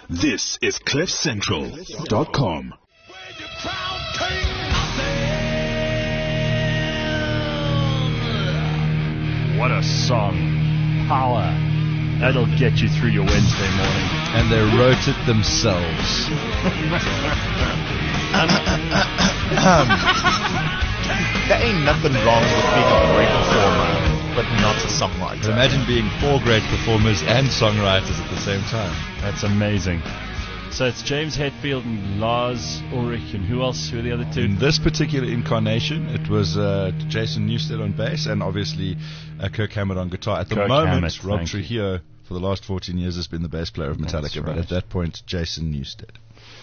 This is CliffCentral.com. What a song. Power. That'll get you through your Wednesday morning. And they wrote it themselves. There ain't nothing wrong with being a great performer, but not a songwriter. But imagine being four great performers and songwriters at the same time. That's amazing. So it's James Hetfield and Lars Ulrich, and who else? Who are the other two? In this particular incarnation, it was Jason Newsted on bass and obviously Kirk Hammett on guitar. At the moment, Rob Trujillo, for the last 14 years, has been the bass player of Metallica, but at that point, Jason Newsted.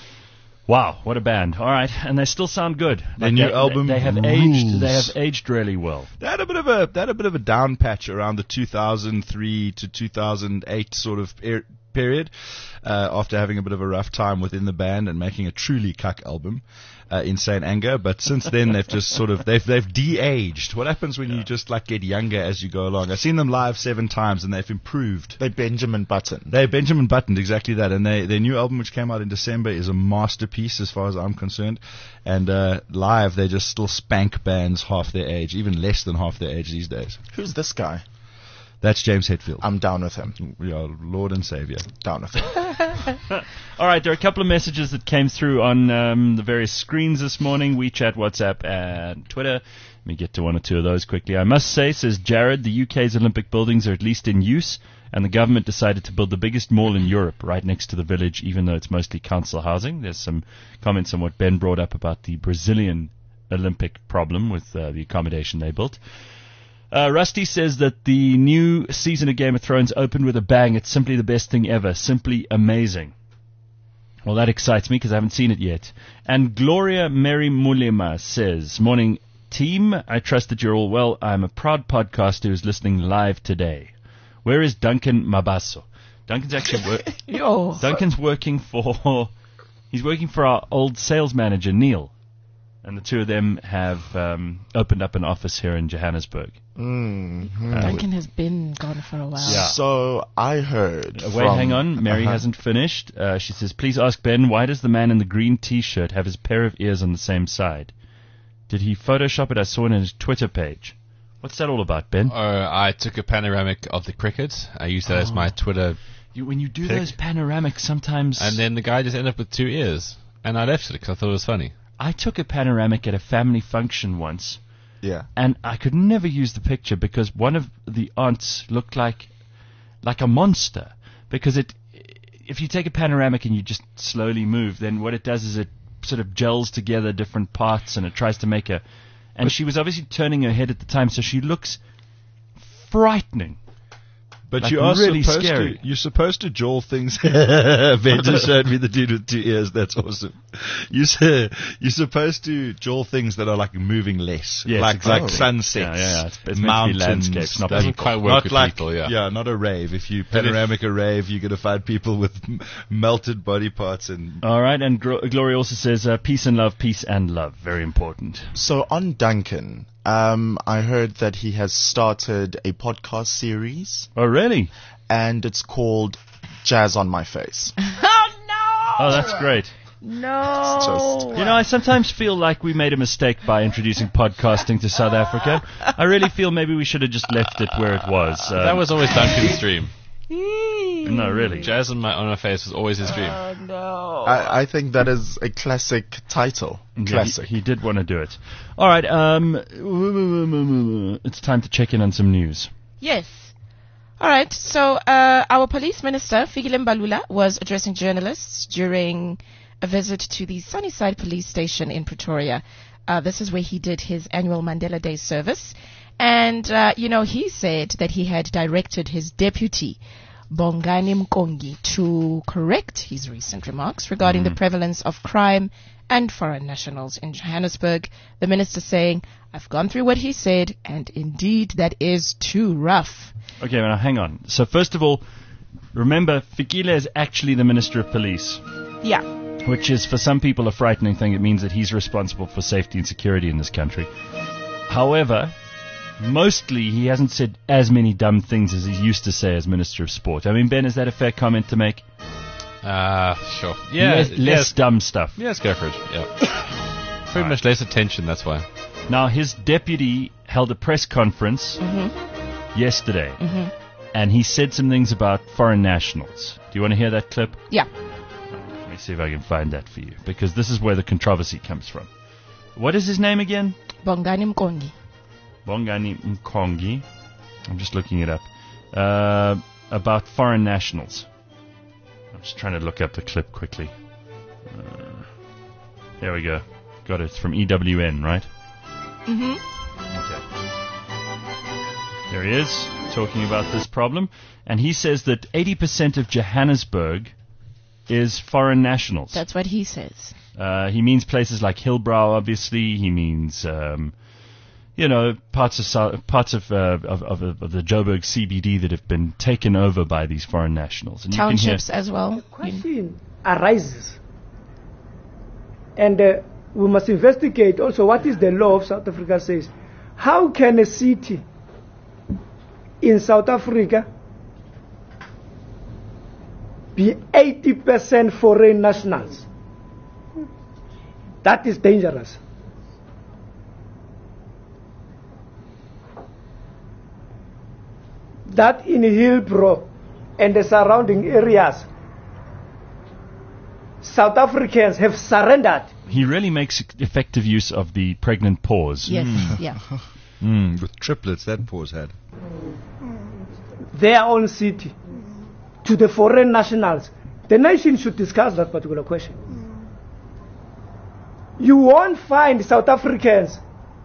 Wow, what a band! All right, and they still sound good. Their new album, they have aged. They have aged really well. They had a bit of a down patch around the 2003 to 2008 sort of period, after having a bit of a rough time within the band and making a truly cuck album, Insane Anger. But since then, they've just sort of they've de-aged. What happens when you just like get younger as you go along? I've seen them live 7 times and they've improved. They Benjamin Buttoned, exactly that. And their new album, which came out in December, is a masterpiece as far as I'm concerned. And live, they just still spank bands half their age, even less than half their age these days. Who's this guy? That's James Hetfield. I'm down with him. We are Lord and Savior. Down with him. All right, there are a couple of messages that came through on the various screens this morning, WeChat, WhatsApp, and Twitter. Let me get to one or two of those quickly. I must say, says Jared, the UK's Olympic buildings are at least in use, and the government decided to build the biggest mall in Europe right next to the village, even though it's mostly council housing. There's some comments on what Ben brought up about the Brazilian Olympic problem with the accommodation they built. Rusty says that the new season of Game of Thrones opened with a bang. It's simply the best thing ever. Simply amazing. Well, that excites me because I haven't seen it yet. And Gloria Mary Mulema says, morning team, I trust that you're all well. I'm a proud podcaster who's listening live today. Where is Duncan Mabaso? Duncan's actually Duncan's working for our old sales manager, Neil. And the two of them have opened up an office here in Johannesburg. Mm-hmm. Duncan has been gone for a while. Yeah. So I heard. Wait, hang on. Mary hasn't finished. She says, please ask Ben, why does the man in the green T-shirt have his pair of ears on the same side? Did he Photoshop it? I saw it on his Twitter page. What's that all about, Ben? I took a panoramic of the cricket. I used that as my Twitter when you do pic. those panoramics, sometimes... And then the guy just ended up with 2 ears. And I left it because I thought it was funny. I took a panoramic at a family function once. Yeah. And I could never use the picture because one of the aunts looked like a monster. Because if you take a panoramic and you just slowly move, then what it does is it sort of gels together different parts and it tries to make a... And she was obviously turning her head at the time, so she looks frightening. But like you are really supposed scary. to. You're supposed to jaw things. Ben just showed me the dude with 2 ears. That's awesome. You're supposed to jaw things that are like moving less, yes, like exactly. like sunsets, It's mountains, landscapes. Not doesn't quite work with like, people. Yeah, not a rave. If you panoramic a rave, you're gonna find people with melted body parts and. All right, and Gloria also says peace and love, very important. So on Duncan. I heard that he has started a podcast series. Oh, really? And it's called Jazz on My Face. Oh, no! Oh, that's great. No. I sometimes feel like we made a mistake by introducing podcasting to South Africa. I really feel maybe we should have just left it where it was. That was always Duncan's dream. No, really. Jazz on my face was always his dream. Oh, no. I think that is a classic title. Classic. He did want to do it. All right, it's time to check in on some news. Yes. All right, so our police minister, Fikile Mbalula, was addressing journalists during a visit to the Sunnyside police station in Pretoria. This is where he did his annual Mandela Day service. And, he said that he had directed his deputy, Bongani Mkongi, to correct his recent remarks regarding the prevalence of crime and foreign nationals in Johannesburg. The minister saying, I've gone through what he said, and indeed that is too rough. Okay, now hang on. So first of all, remember, Fikile is actually the Minister of Police. Yeah. Which is, for some people, a frightening thing. It means that he's responsible for safety and security in this country. However, mostly he hasn't said as many dumb things as he used to say as Minister of Sport. I mean, Ben, is that a fair comment to make? Sure. Yeah. Less dumb stuff. Yeah, let's go for it. Yeah. Pretty much less attention, that's why. Now, his deputy held a press conference yesterday, and he said some things about foreign nationals. Do you want to hear that clip? Yeah. Let me see if I can find that for you, because this is where the controversy comes from. What is his name again? Bongani Mkongi. Bongani Mkongi. I'm just looking it up. About foreign nationals. I'm just trying to look up the clip quickly. There we go. Got it. It's from EWN, right? Okay. There he is, talking about this problem. And he says that 80% of Johannesburg is foreign nationals. That's what he says. He means places like Hillbrow, obviously. He means, parts of the Joburg CBD that have been taken over by these foreign nationals. And Townships as well. Question arises, and we must investigate also what is the law of South Africa says. How can a city in South Africa be 80% foreign nationals? That is dangerous. That in Hillbrow and the surrounding areas, South Africans have surrendered. He really makes effective use of the pregnant pause. Yes, yeah. With triplets that pause had. Their own city to the foreign nationals. The nation should discuss that particular question. You won't find South Africans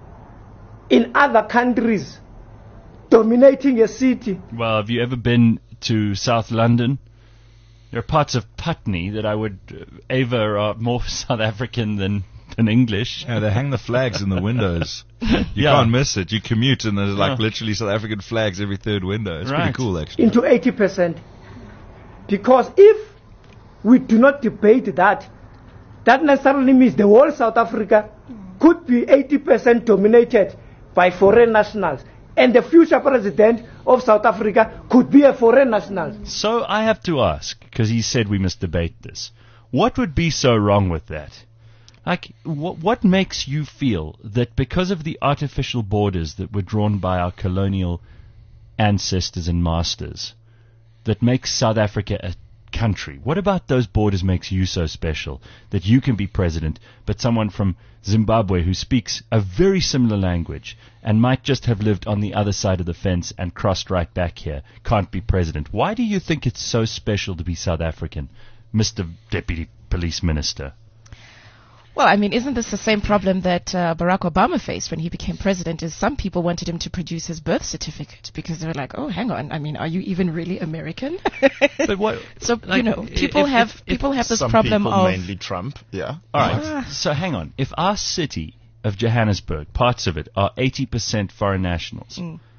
in other countries dominating a city. Well, have you ever been to South London? There are parts of Putney that I would aver are more South African than English. Yeah, they hang the flags in the windows. You can't miss it. You commute and there's like literally South African flags every third window. It's pretty cool, actually. Into 80%. Because if we do not debate that, that necessarily means the whole South Africa could be 80% dominated by foreign nationals. And the future president of South Africa could be a foreign national. So I have to ask, because he said we must debate this, what would be so wrong with that? Like, what makes you feel that because of the artificial borders that were drawn by our colonial ancestors and masters, that makes South Africa a country? What about those borders makes you so special that you can be president, but someone from Zimbabwe who speaks a very similar language and might just have lived on the other side of the fence and crossed right back here can't be president? Why do you think it's so special to be South African, Mr. Deputy Police Minister? Well, I mean, isn't this the same problem that Barack Obama faced when he became president? Is some people wanted him to produce his birth certificate because they were like, "Oh, hang on, I mean, are you even really American?" But what? So like, people have this some problem people, of mainly Trump. Yeah. All right. So hang on. If our city of Johannesburg, parts of it, are 80% foreign nationals,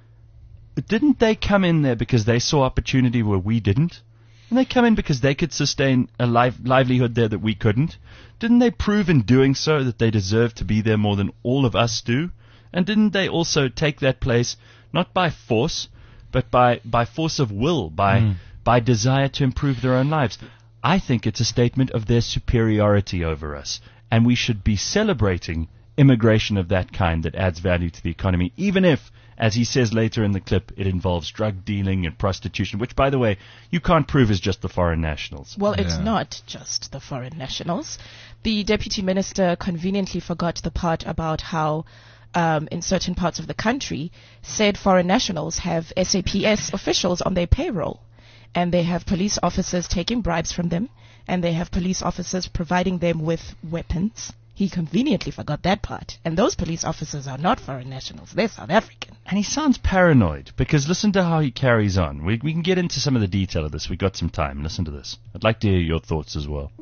didn't they come in there because they saw opportunity where we didn't? Didn't they come in because they could sustain a livelihood there that we couldn't? Didn't they prove in doing so that they deserve to be there more than all of us do? And didn't they also take that place not by force, but by force of will, by desire to improve their own lives? I think it's a statement of their superiority over us, and we should be celebrating immigration of that kind that adds value to the economy, even if, as he says later in the clip, it involves drug dealing and prostitution, which, by the way, you can't prove is just the foreign nationals. Well, it's not just the foreign nationals. The deputy minister conveniently forgot the part about how in certain parts of the country, said foreign nationals have SAPS officials on their payroll, and they have police officers taking bribes from them, and they have police officers providing them with weapons. He conveniently forgot that part. And those police officers are not foreign nationals. They're South African. And he sounds paranoid, because listen to how he carries on. We can get into some of the detail of this. We've got some time. Listen to this. I'd like to hear your thoughts as well.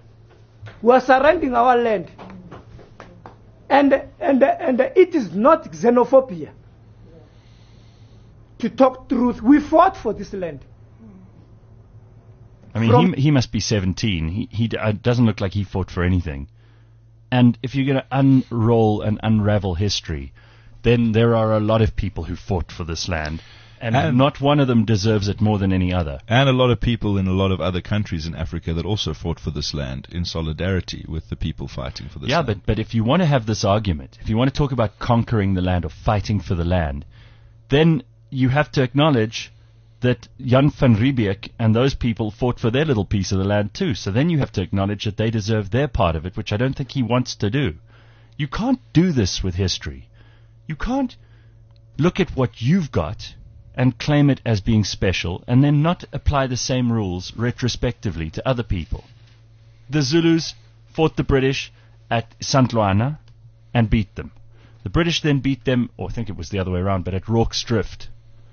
We are surrendering our land. And it is not xenophobia. To talk truth, we fought for this land. I mean, he must be 17. He doesn't look like he fought for anything. And if you're going to unroll and unravel history, then there are a lot of people who fought for this land. And not one of them deserves it more than any other. And a lot of people in a lot of other countries in Africa that also fought for this land in solidarity with the people fighting for this land. Yeah, but if you want to have this argument, if you want to talk about conquering the land or fighting for the land, then you have to acknowledge that Jan van Riebeeck and those people fought for their little piece of the land too. So then you have to acknowledge that they deserve their part of it, which I don't think he wants to do. You can't do this with history. You can't look at what you've got and claim it as being special, and then not apply the same rules retrospectively to other people. The Zulus fought the British at St. Luana and beat them. The British then beat them, or I think it was the other way around, but at Rorke's Drift.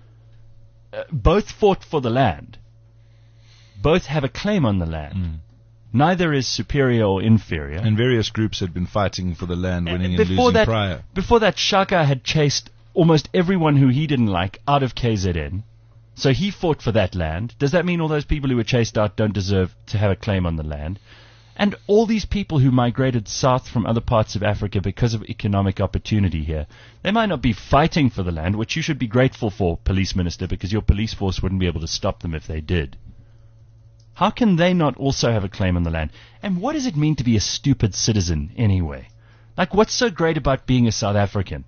Both fought for the land. Both have a claim on the land. Neither is superior or inferior. And various groups had been fighting for the land, winning and losing prior. Before that, Shaka had chased almost everyone who he didn't like out of KZN. So he fought for that land. Does that mean all those people who were chased out don't deserve to have a claim on the land? And all these people who migrated south from other parts of Africa because of economic opportunity here, they might not be fighting for the land, which you should be grateful for, Police Minister, because your police force wouldn't be able to stop them if they did. How can they not also have a claim on the land? And what does it mean to be a stupid citizen anyway? Like, what's so great about being a South African?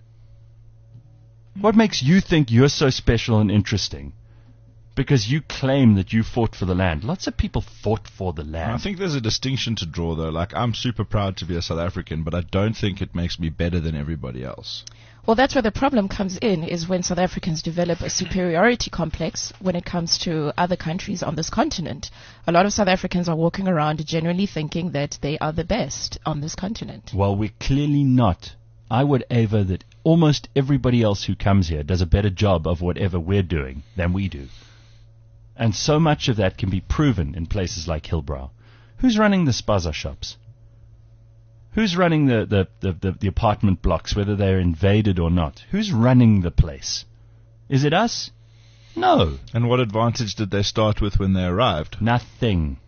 What makes you think you're so special and interesting? Because you claim that you fought for the land. Lots of people fought for the land. I think there's a distinction to draw, though. Like, I'm super proud to be a South African, but I don't think it makes me better than everybody else. Well, that's where the problem comes in, is when South Africans develop a superiority complex when it comes to other countries on this continent. A lot of South Africans are walking around genuinely thinking that they are the best on this continent. Well, we're clearly not. I would aver that almost everybody else who comes here does a better job of whatever we're doing than we do. And so much of that can be proven in places like Hillbrow. Who's running the spaza shops? Who's running the apartment blocks, whether they're invaded or not? Who's running the place? Is it us? No. And what advantage did they start with when they arrived? Nothing.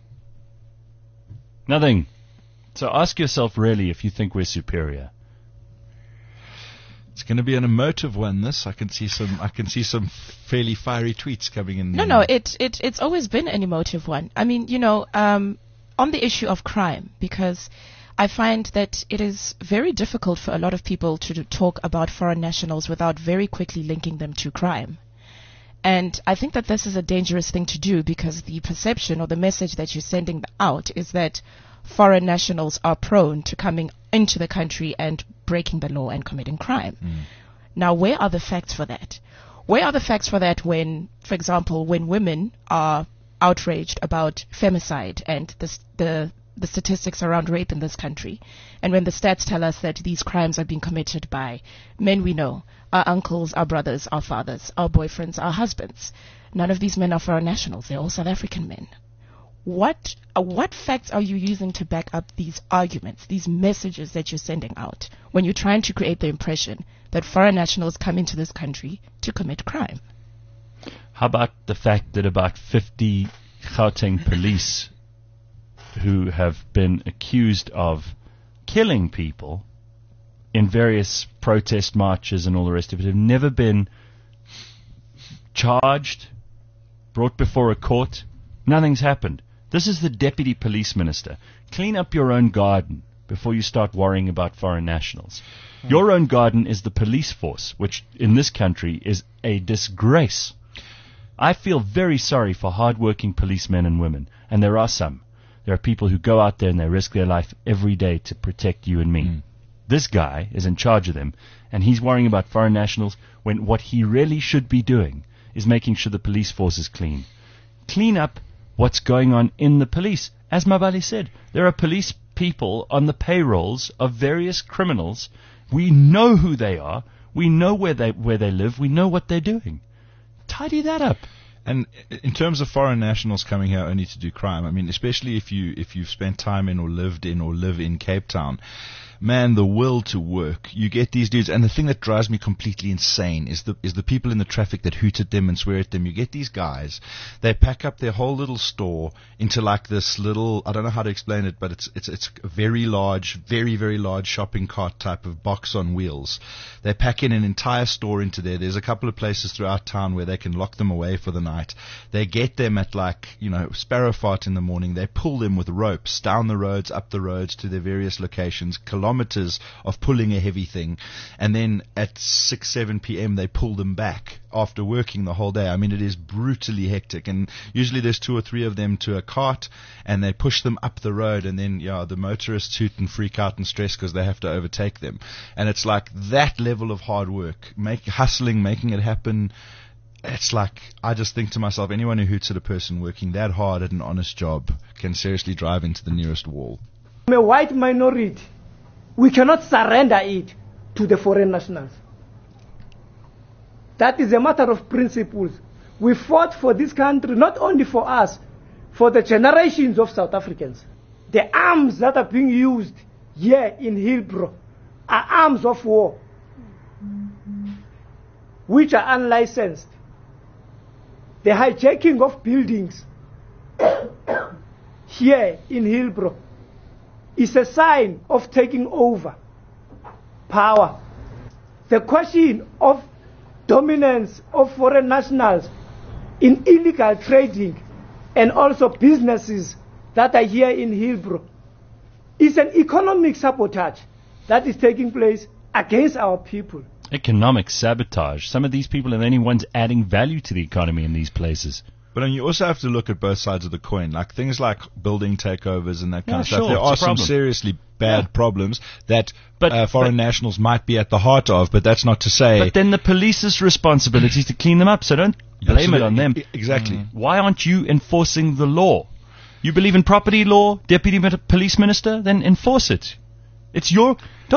So ask yourself really if you think we're superior. It's going to be an emotive one, this. I can see some fairly fiery tweets coming in. No, it's always been an emotive one. I mean, on the issue of crime, because I find that it is very difficult for a lot of people to talk about foreign nationals without very quickly linking them to crime. And I think that this is a dangerous thing to do, because the perception or the message that you're sending out is that foreign nationals are prone to coming into the country and breaking the law and committing crime. Now, where are the facts for that? Where are the facts for that when, for example, when women are outraged about femicide and the statistics around rape in this country, and when the stats tell us that these crimes are being committed by men we know, our uncles, our brothers, our fathers, our boyfriends, our husbands? None of these men are foreign nationals. They're all South African men. What facts are you using to back up these arguments, these messages that you're sending out, when you're trying to create the impression that foreign nationals come into this country to commit crime? How about the fact that about 50 Gauteng police who have been accused of killing people in various protest marches and all the rest of it have never been charged, brought before a court? Nothing's happened. This is the Deputy Police Minister. Clean up your own garden before you start worrying about foreign nationals. Your own garden is the police force, which in this country is a disgrace. I feel very sorry for hard-working policemen and women, and there are some. There are people who go out there and they risk their life every day to protect you and me. This guy is in charge of them, and he's worrying about foreign nationals when what he really should be doing is making sure the police force is clean. Clean up what's going on in the police. As Mabali said, there are police people on the payrolls of various criminals. We know who they are. We know where they live. We know what they're doing. Tidy that up. And in terms of foreign nationals coming here only to do crime, I mean, especially if you've spent time in or lived in or live in Cape Town, man, the will to work. You get these dudes, and the thing that drives me completely insane is the people in the traffic that hoot at them and swear at them. You get these guys, they pack up their whole little store into like this little, I don't know how to explain it, but it's a very large, very, very large shopping cart type of box on wheels. They pack in an entire store into there. There's a couple of places throughout town where they can lock them away for the night. They get them at like, Sparrowfart in the morning. They pull them with ropes down the roads, up the roads to their various locations, kilometers of pulling a heavy thing. And then at 6, 7 p.m. they pull them back after working the whole day. I mean, it is brutally hectic. And usually there's 2 or 3 of them to a cart, and they push them up the road, and then, the motorists hoot and freak out and stress because they have to overtake them. And it's like that level of hard work, hustling, making it happen. It's like, I just think to myself, anyone who hoots at a person working that hard at an honest job can seriously drive into the nearest wall. I'm a white minority. We cannot surrender it to the foreign nationals. That is a matter of principles. We fought for this country, not only for us, for the generations of South Africans. The arms that are being used here in Hillbrow are arms of war, which are unlicensed. The hijacking of buildings here in Hillbrow is a sign of taking over power. The question of dominance of foreign nationals in illegal trading and also businesses that are here in Hillbrow is an economic sabotage that is taking place against our people. Economic sabotage. Some of these people are the only ones adding value to the economy in these places. But you also have to look at both sides of the coin, like things like building takeovers and that kind of sure, stuff. There are some problem. seriously bad problems that But foreign nationals might be at the heart of, but that's not to say... But then the police's responsibility is to clean them up, so don't blame it on them. Exactly. Why aren't you enforcing the law? You believe in property law, Deputy Police Minister? Then enforce it. It's your...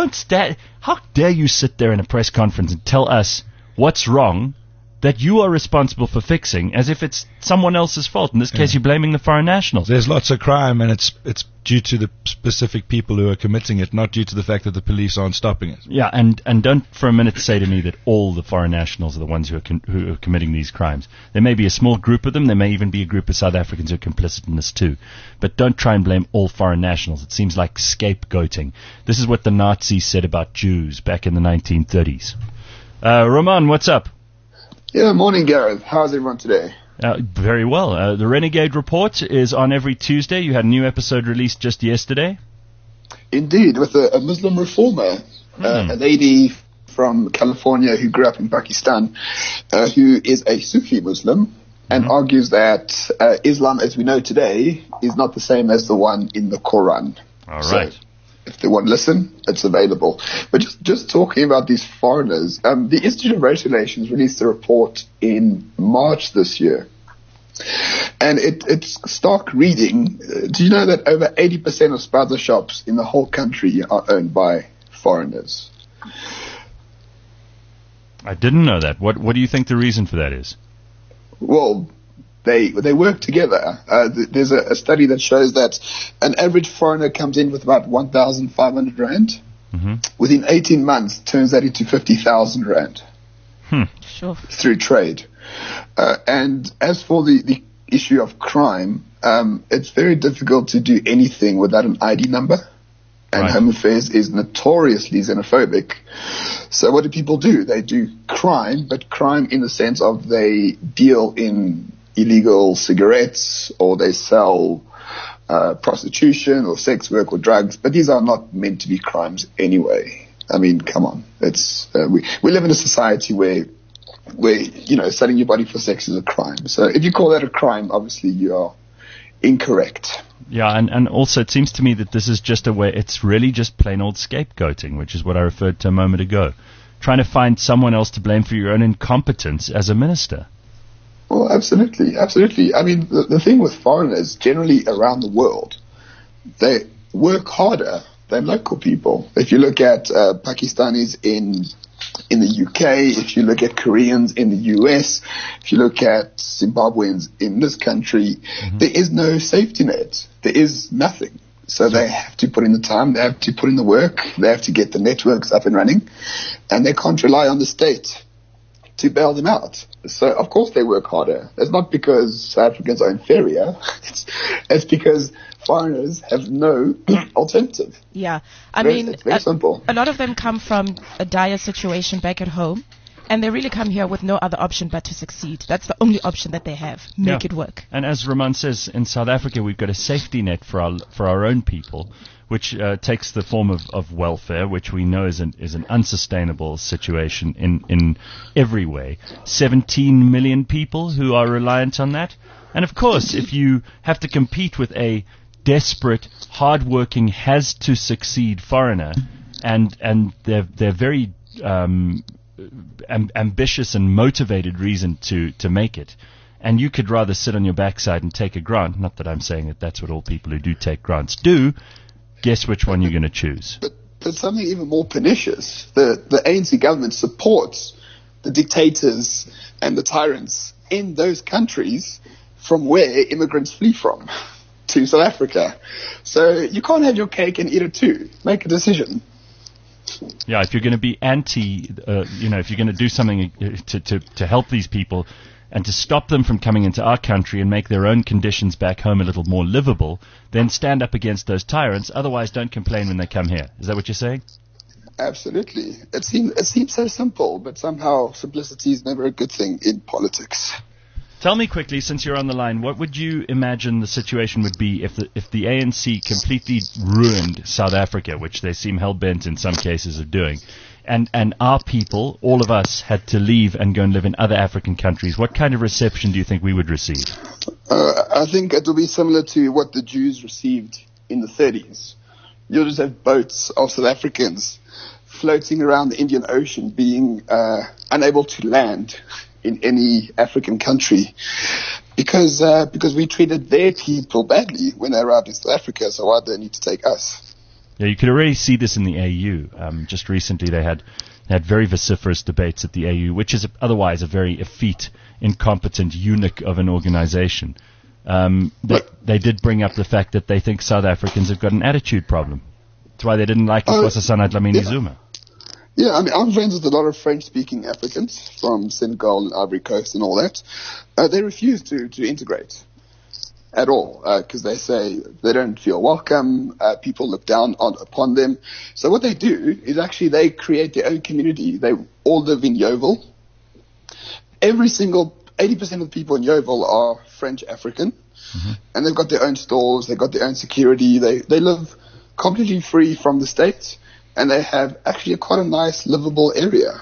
How dare you sit there in a press conference and tell us what's wrong that you are responsible for fixing, as if it's someone else's fault. In this case, you're blaming the foreign nationals. There's lots of crime, and it's due to the specific people who are committing it, not due to the fact that the police aren't stopping it. Yeah, and don't for a minute say to me that all the foreign nationals are the ones who are committing these crimes. There may be a small group of them. There may even be a group of South Africans who are complicit in this too. But don't try and blame all foreign nationals. It seems like scapegoating. This is what the Nazis said about Jews back in the 1930s. Roman, what's up? Yeah, morning, Gareth. How's everyone today? Very well. The Renegade Report is on every Tuesday. You had a new episode released just yesterday. Indeed, with a Muslim reformer, a lady from California who grew up in Pakistan, who is a Sufi Muslim and argues that Islam as we know today is not the same as the one in the Quran. All right. So, if they want to listen, it's available. But just talking about these foreigners, the Institute of Race Relations released a report in March this year. And it's stark reading. Do you know that over 80% of spaza shops in the whole country are owned by foreigners? I didn't know that. What do you think the reason for that is? Well, they work together. There's a study that shows that an average foreigner comes in with about 1,500 rand. Mm-hmm. Within 18 months, turns that into 50,000 rand. Sure. Through trade. And as for the issue of crime, it's very difficult to do anything without an ID number. And Home Affairs is notoriously xenophobic. So what do people do? They do crime, but crime in the sense of they deal in illegal cigarettes, or they sell prostitution or sex work or drugs, but these are not meant to be crimes anyway. I mean, come on. It's we live in a society where selling your body for sex is a crime. So if you call that a crime, obviously you are incorrect. Yeah, and also it seems to me that this is just a way, it's really just plain old scapegoating, which is what I referred to a moment ago. Trying to find someone else to blame for your own incompetence as a minister. Well, absolutely, absolutely. I mean, the thing with foreigners generally around the world, they work harder than local people. If you look at Pakistanis in the UK, if you look at Koreans in the US, if you look at Zimbabweans in this country, there is no safety net. There is nothing. So they have to put in the time, they have to put in the work, they have to get the networks up and running, and they can't rely on the state to bail them out. So of course they work harder. It's not because South Africans are inferior. It's because foreigners have no alternative. Yeah. It's very simple. A lot of them come from a dire situation back at home, and they really come here with no other option but to succeed. That's the only option that they have. Make it work. And as Roman says, in South Africa, we've got a safety net for our own people, which takes the form of welfare, which we know is an unsustainable situation in every way. 17 million people who are reliant on that. And of course, if you have to compete with a desperate, hard-working, has-to-succeed foreigner, and they're very ambitious and motivated reason to make it, and you could rather sit on your backside and take a grant, not that I'm saying that that's what all people who do take grants do, guess which one you're going to choose. But something even more pernicious, the ANC government supports the dictators and the tyrants in those countries from where immigrants flee from to South Africa. So you can't have your cake and eat it too. Make a decision. Yeah, if you're going to be if you're going to do something to help these people and to stop them from coming into our country and make their own conditions back home a little more livable, then stand up against those tyrants. Otherwise, don't complain when they come here. Is that what you're saying? Absolutely. It seems so simple, but somehow simplicity is never a good thing in politics. Tell me quickly, since you're on the line, what would you imagine the situation would be if the ANC completely ruined South Africa, which they seem hell-bent in some cases of doing, and our people, all of us, had to leave and go and live in other African countries? What kind of reception do you think we would receive? I think it will be similar to what the Jews received in the 30s. You'll just have boats of South Africans floating around the Indian Ocean, being unable to land in any African country because we treated their people badly when they arrived in South Africa, so why do they need to take us? Yeah, you could already see this in the AU. Just recently they had very vociferous debates at the AU, which is otherwise a very effete, incompetent eunuch of an organization. They did bring up the fact that they think South Africans have got an attitude problem. That's why they didn't like Nkosazana Dlamini Zuma. Yeah, I mean, I'm friends with a lot of French-speaking Africans from Senegal and Ivory Coast and all that. They refuse to integrate at all because they say they don't feel welcome. People look down upon them. So what they do is actually they create their own community. They all live in Yeovil. Every single 80% of the people in Yeovil are French African, and they've got their own stores. They've got their own security. They live completely free from the state. And they have actually quite a nice, livable area.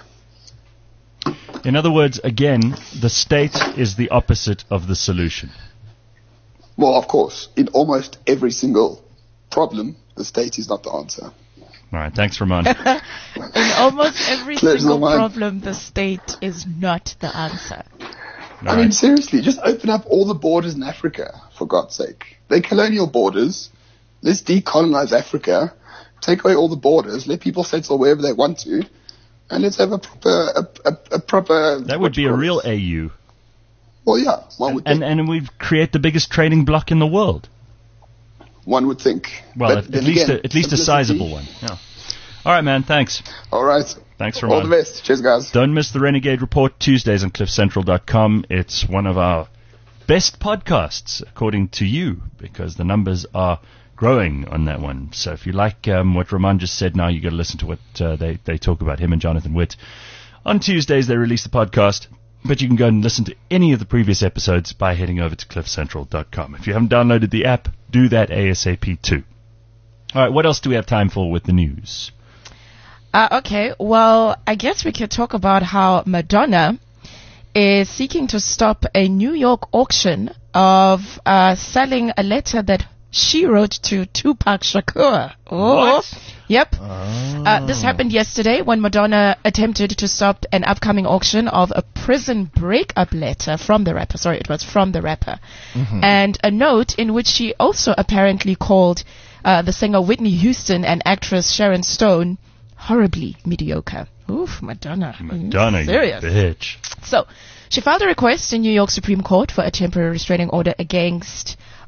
In other words, again, the state is the opposite of the solution. Well, of course, in almost every single problem, the state is not the answer. All right, thanks, Ramon. In almost every single problem, the state is not the answer. I mean, seriously, just open up all the borders in Africa, for God's sake. They're colonial borders. Let's decolonize Africa. Take away all the borders, let people settle wherever they want to, and let's have a proper. That would be a real AU. Well, yeah, one would think. And we'd create the biggest trading bloc in the world. One would think. Well, at least a sizable one. Yeah. All right, man. Thanks. All right. Thanks, Ramon. All the best. Cheers, guys. Don't miss the Renegade Report Tuesdays on CliffCentral.com. It's one of our best podcasts, according to you, because the numbers are growing on that one. So if you like what Ramon just said now, you got to listen to what they talk about, him and Jonathan Witt. On Tuesdays, they release the podcast, but you can go and listen to any of the previous episodes by heading over to CliffCentral.com. If you haven't downloaded the app, do that ASAP too. All right, what else do we have time for with the news? Okay, well, I guess we could talk about how Madonna is seeking to stop a New York auction of selling a letter that she wrote to Tupac Shakur. Oh, what? Yep. This happened yesterday when Madonna attempted to stop an upcoming auction of a prison breakup letter from the rapper. Sorry, it was from the rapper. And a note in which she also apparently called the singer Whitney Houston and actress Sharon Stone horribly mediocre. Oof, Madonna. Madonna, serious. You bitch. So, she filed a request in New York Supreme Court for a temporary restraining order against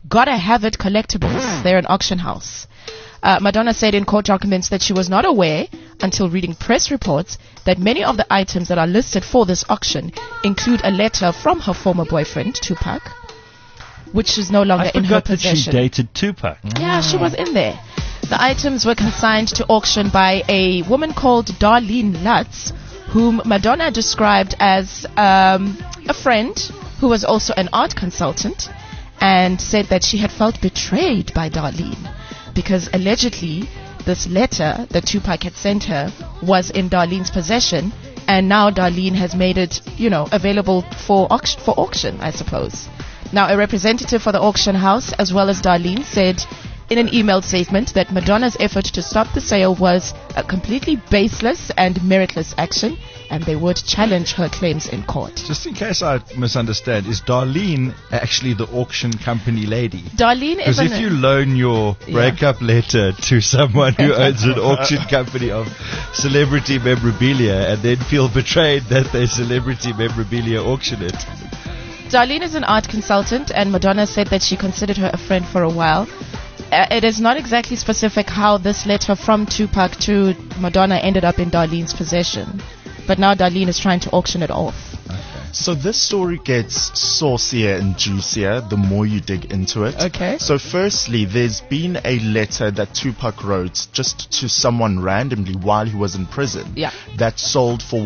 Gotta Have It Collectibles. They're an auction house. Madonna said in court documents that she was not aware until reading press reports that many of the items that are listed for this auction include a letter from her former boyfriend, Tupac, which is no longer in her possession. That she dated Tupac. Yeah, she was in there. The items were consigned to auction by a woman called Darlene Lutz, whom Madonna described as a friend who was also an art consultant, and said that she had felt betrayed by Darlene because allegedly this letter that Tupac had sent her was in Darlene's possession, and now Darlene has made it, available for auction, I suppose. Now, a representative for the auction house, as well as Darlene, said in an emailed statement that Madonna's effort to stop the sale was a completely baseless and meritless action, and they would challenge her claims in court. Just in case I misunderstand, is Darlene actually the auction company lady? Darlene is... Because if you loan your breakup letter to someone who owns an auction company of celebrity memorabilia and then feel betrayed that their celebrity memorabilia auction it. Darlene is an art consultant, and Madonna said that she considered her a friend for a while. It is not exactly specific how this letter from Tupac to Madonna ended up in Darlene's possession. But now Darlene is trying to auction it off. So this story gets saucier and juicier the more you dig into it. Okay. So firstly, there's been a letter that Tupac wrote just to someone randomly while he was in prison. Yeah. That sold for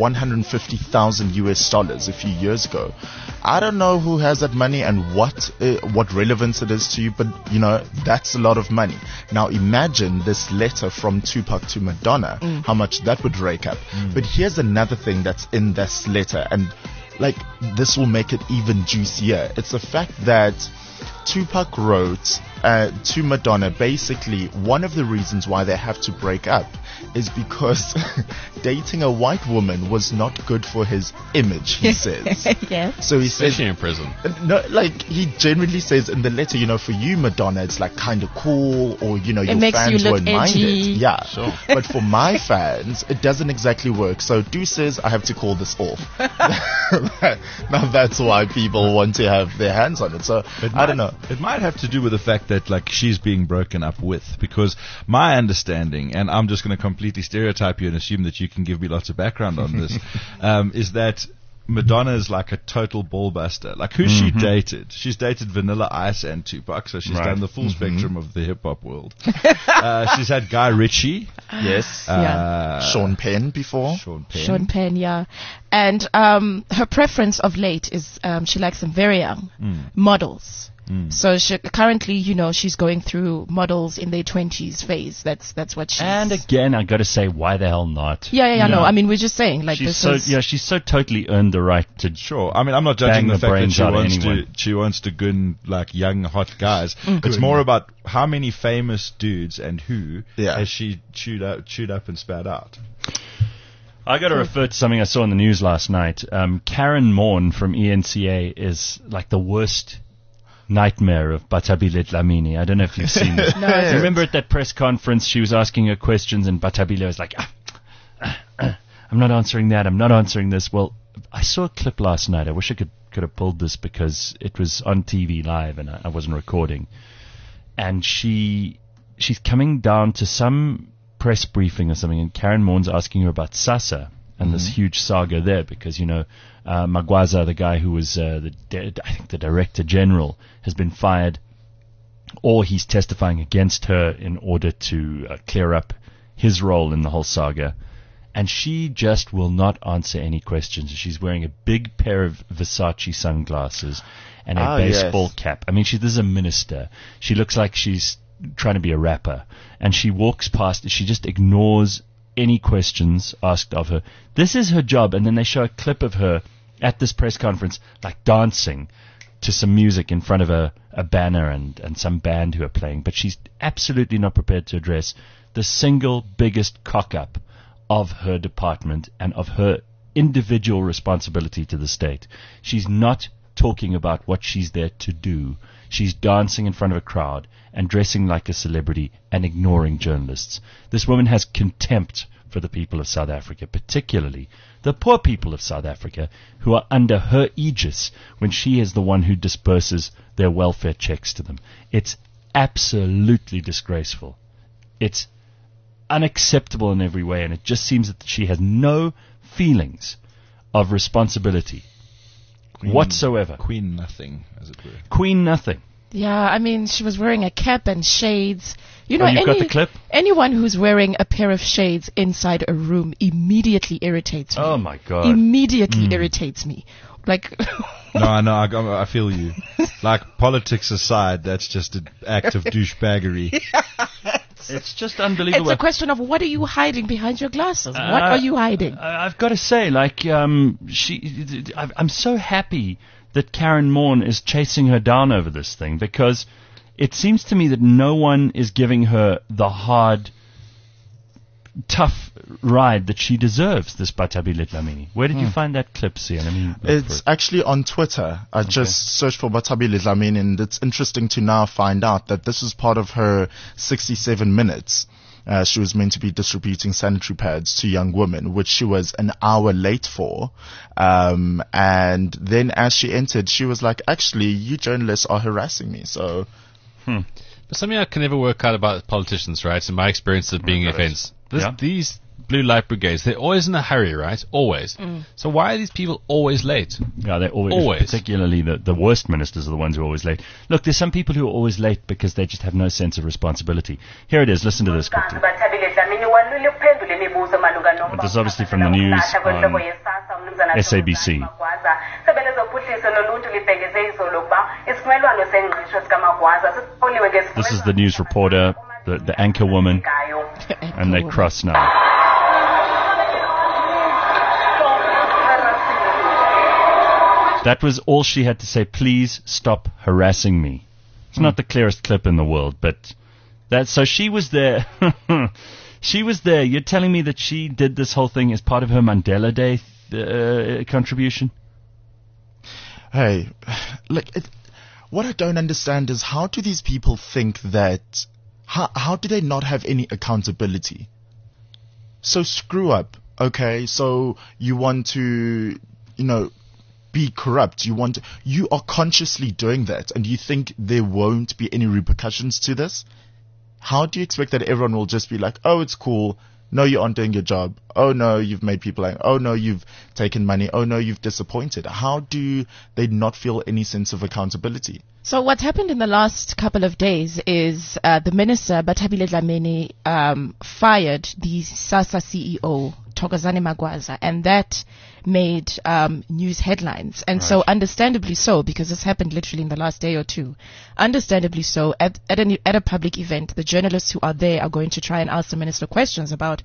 $150,000 a few years ago. I don't know who has that money and what relevance it is to you, but that's a lot of money. Now imagine this letter from Tupac to Madonna, how much that would rake up. But here's another thing that's in this letter, and this will make it even juicier. It's the fact that Tupac wrote to Madonna, basically one of the reasons why they have to break up is because dating a white woman was not good for his image, he says. Yes. So he Especially says, in prison. No, he genuinely says in the letter, for you, Madonna, it's kind of cool, or your makes fans you look won't mind edgy. it. Yeah, Sure. But for my fans, it doesn't exactly work. So deuces, I have to call this off. Now that's why people want to have their hands on it. So I don't know. It might have to do with the fact that she's being broken up with, because my understanding, and I'm just going to completely stereotype you and assume that you can give me lots of background on this, is that Madonna is like a total ballbuster. Who's she dated? She's dated Vanilla Ice and Tupac, so she's done the full spectrum of the hip hop world. She's had Guy Ritchie. Yes. Sean Penn before. Sean Penn, yeah. And her preference of late is she likes them very young models. So she currently, she's going through models in their 20s phase. That's what she's... And again, I got to say, why the hell not? Yeah. No, I mean, we're just saying, she's so totally earned the right to. Sure. I mean, I'm not judging the fact that she wants to gun young hot guys. It's more about how many famous dudes and who has she chewed up and spat out. I got to refer to something I saw in the news last night. Karen Morn from ENCA is the worst nightmare of Batabile Dlamini. I don't know if you've seen this. No, you remember at that press conference she was asking her questions and Batabile was like, I'm not answering that, I'm not answering this. Well, I saw a clip last night. I wish I could have pulled this because it was on TV live and I wasn't recording. And she's coming down to some press briefing or something, and Karen Morn's asking her about SASSA and this huge saga there, because Magwaza, the guy who was I think the Director General, has been fired, or he's testifying against her in order to clear up his role in the whole saga. And she just will not answer any questions. She's wearing a big pair of Versace sunglasses and a baseball cap. I mean, this is a minister. She looks like she's trying to be a rapper, and she walks past. She just ignores any questions asked of her. This is her job. And then they show a clip of her at this press conference, dancing to some music in front of a banner and some band who are playing. But she's absolutely not prepared to address the single biggest cock-up of her department and of her individual responsibility to the state. She's not talking about what she's there to do. She's dancing in front of a crowd and dressing like a celebrity and ignoring journalists. This woman has contempt for the people of South Africa, particularly the poor people of South Africa who are under her aegis when she is the one who disperses their welfare checks to them. It's absolutely disgraceful. It's unacceptable in every way, and it just seems that she has no feelings of responsibility whatsoever. Queen nothing, as it were. Queen nothing. Yeah, I mean, she was wearing a cap and shades. You know, You've got the clip? Anyone who's wearing a pair of shades inside a room immediately irritates me. Oh, my God. Immediately irritates me. Like... No, I feel you. Like, politics aside, that's just an act of douchebaggery. It's just unbelievable. It's a question of what are you hiding behind your glasses? What are you hiding? I've got to say, like, I'm so happy that Karen Morn is chasing her down over this thing, because it seems to me that no one is giving her the hard, tough ride that she deserves, this Bathabile Dlamini. Where did you find that clip, Sian? I mean, it's actually on Twitter. I just searched for Bathabile Dlamini, and it's interesting to now find out that this was part of her 67 minutes. She was meant to be distributing sanitary pads to young women, which she was an hour late for. And then as she entered, she was like, actually, you journalists are harassing me. So, But something I can never work out about politicians, right? In my experience of being offense, these blue light brigades, they're always in a hurry, right? Always. So why are these people always late? Yeah, they're always. Particularly the worst ministers are the ones who are always late. Look, there's some people who are always late because they just have no sense of responsibility. Here it is. Listen to this quickly. This is obviously from the news on SABC. This is the news reporter, the anchor woman, and they cross now. That was all she had to say. Please stop harassing me. It's not the clearest clip in the world, but so she was there. She was there. You're telling me that she did this whole thing as part of her Mandela Day contribution? Hey, like, what I don't understand is how do these people think that, how do they not have any accountability? So screw up, okay? So you want to, be corrupt. You are consciously doing that, and you think there won't be any repercussions to this? How do you expect that everyone will just be like, oh, it's cool. No, you aren't doing your job. Oh, no, you've made people like, oh, no, you've taken money. Oh, no, you've disappointed. How do they not feel any sense of accountability? So what's happened in the last couple of days is the minister, Bathabile Dlamini, fired the SASSA CEO, Thokozani Magwaza, and that made news headlines. And so understandably so, because this happened literally in the last day or two, understandably so, at a public event, the journalists who are there are going to try and ask the minister questions about,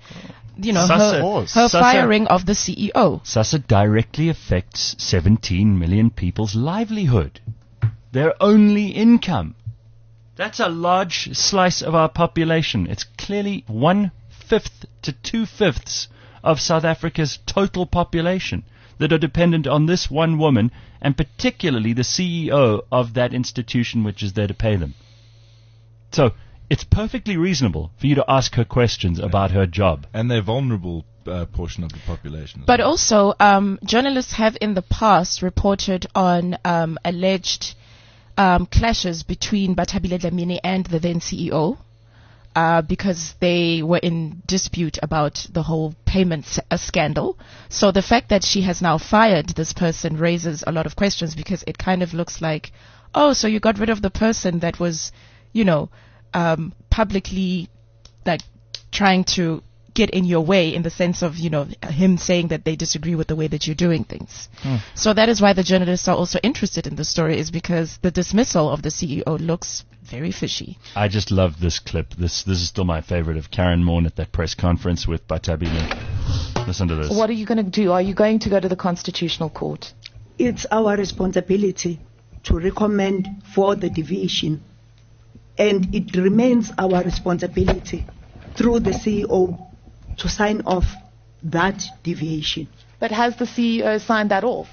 her firing of the CEO. SASSA directly affects 17 million people's livelihood. Their only income. That's a large slice of our population. It's clearly 1/5 to 2/5 of South Africa's total population that are dependent on this one woman, and particularly the CEO of that institution which is there to pay them. So it's perfectly reasonable for you to ask her questions about her job. And they're vulnerable portion of the population. But also, journalists have in the past reported on alleged clashes between Bathabile Dlamini and the then CEO, because they were in dispute about the whole payment scandal. So the fact that she has now fired this person raises a lot of questions, because it kind of looks like, oh, so you got rid of the person that was, publicly, like, trying to get in your way, in the sense of, him saying that they disagree with the way that you're doing things. So that is why the journalists are also interested in the story, is because the dismissal of the CEO looks very fishy. I just love this clip. This is still my favorite, of Karen Morn at that press conference with Bathabile. Listen to this. What are you going to do? Are you going to go to the Constitutional Court? It's our responsibility to recommend for the deviation, and it remains our responsibility through the CEO to sign off that deviation. But has the CEO signed that off?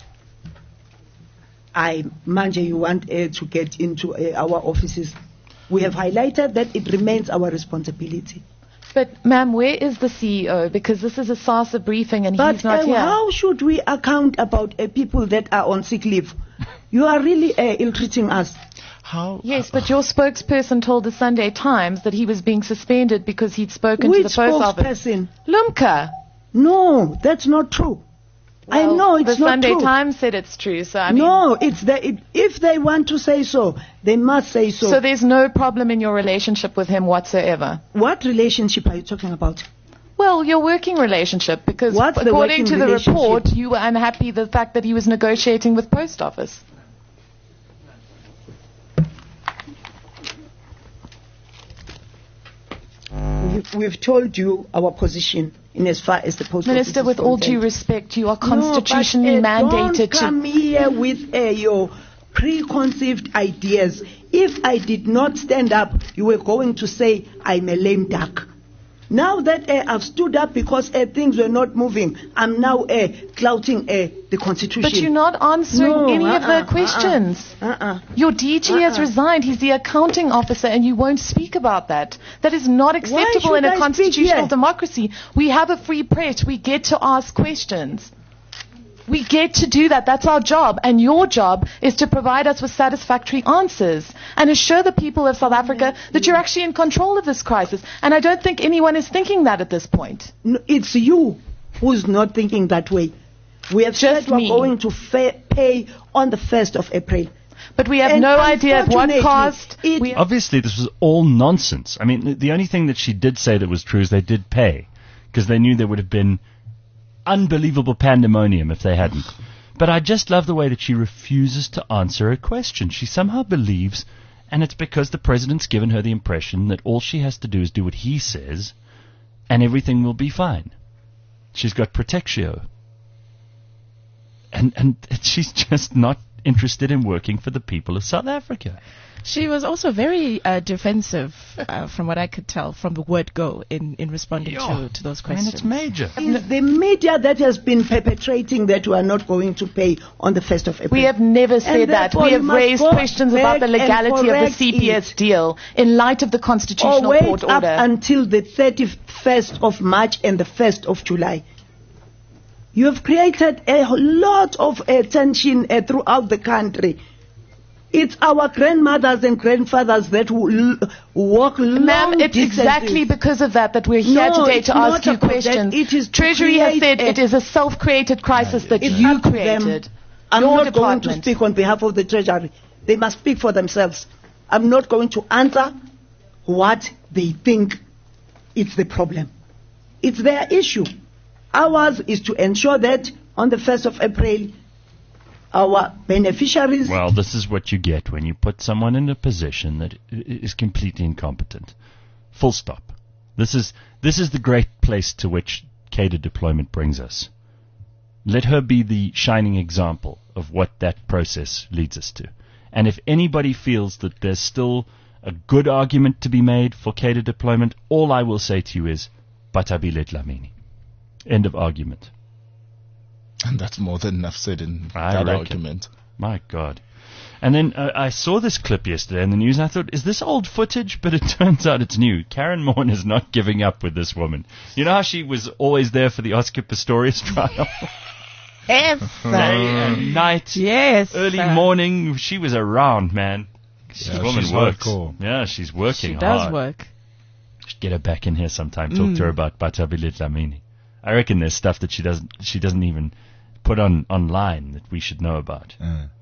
Manje, you want to get into our offices. We have highlighted that it remains our responsibility. but ma'am, where is the CEO? Because this is a SASA briefing and he's not here. How should we account about people that are on sick leave? You are really ill-treating us. How? Yes, but your spokesperson told the Sunday Times that he was being suspended because he'd spoken to the post office. Which spokesperson? Lumka. No, that's not true. I know it's the not Sunday true. Times said it's true, so I mean... No, if they want to say so, they must say so. So there's no problem in your relationship with him whatsoever? What relationship are you talking about? Well, your working relationship, because according to the report, you were unhappy the fact that he was negotiating with post office. We've told you our position in as far as the post office Minister, with all due respect, you are constitutionally mandated don't come here with your preconceived ideas. If I did not stand up, you were going to say I'm a lame duck. Now that I've stood up because things were not moving, I'm now clouting the Constitution. But you're not answering any of the questions. Your DG has resigned. He's the accounting officer, and you won't speak about that. That is not acceptable in a constitutional democracy. We have a free press. We get to ask questions. We get to do that. That's our job. And your job is to provide us with satisfactory answers and assure the people of South Africa that you're actually in control of this crisis. And I don't think anyone is thinking that at this point. No, it's you who's not thinking that way. We have said we're going to pay on the 1st of April. But we have no idea at what cost. Obviously, this was all nonsense. I mean, the only thing that she did say that was true is they did pay, because they knew there would have been unbelievable pandemonium if they hadn't. But I just love the way that she refuses to answer a question. She somehow believes, and it's because the president's given her the impression that all she has to do is do what he says, and everything will be fine. She's got protectio. And she's just not interested in working for the people of South Africa. She was also very defensive, from what I could tell, from the word go in responding to those questions. I mean, it's major. It's the media that has been perpetrating that we are not going to pay on the 1st of April. We have never said that. We have raised questions about the legality of the CPS deal in light of the Constitutional Court order. Up until the 31st of March and the 1st of July. You have created a lot of tension throughout the country. It's our grandmothers and grandfathers that walk long Ma'am, it's exactly because of that we're here today to ask you questions. Treasury has said it is a self-created crisis that you created. I'm not going to speak on behalf of the Treasury. They must speak for themselves. I'm not going to answer what they think is the problem. It's their issue. Ours is to ensure that on the 1st of April, our beneficiaries... Well, this is what you get when you put someone in a position that is completely incompetent. Full stop. This is the great place to which cadre deployment brings us. Let her be the shining example of what that process leads us to. And if anybody feels that there's still a good argument to be made for cadre deployment, all I will say to you is, Batabile Dlamini. End of argument. And that's more than enough said in that argument. My God. And then I saw this clip yesterday in the news, and I thought, is this old footage? But it turns out it's new. Karen Moore is not giving up with this woman. You know how she was always there for the Oscar Pistorius trial? Yes. Day and night. Yes. Early morning. She was around, man. This woman works. Hardcore. Yeah, she's working hard. She does work. Should get her back in here sometime. Talk to her about Batabile Dlamini. I reckon there's stuff that she doesn't even put online that we should know about.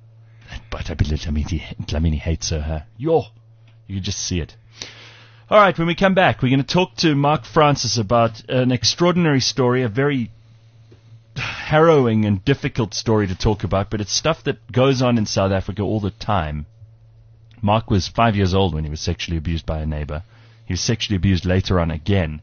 Batabile Dlamini hates her. You can just see it. All right, when we come back, we're going to talk to Mark Francis about an extraordinary story, a very harrowing and difficult story to talk about, but it's stuff that goes on in South Africa all the time. Mark was 5 years old when he was sexually abused by a neighbor. He was sexually abused later on again.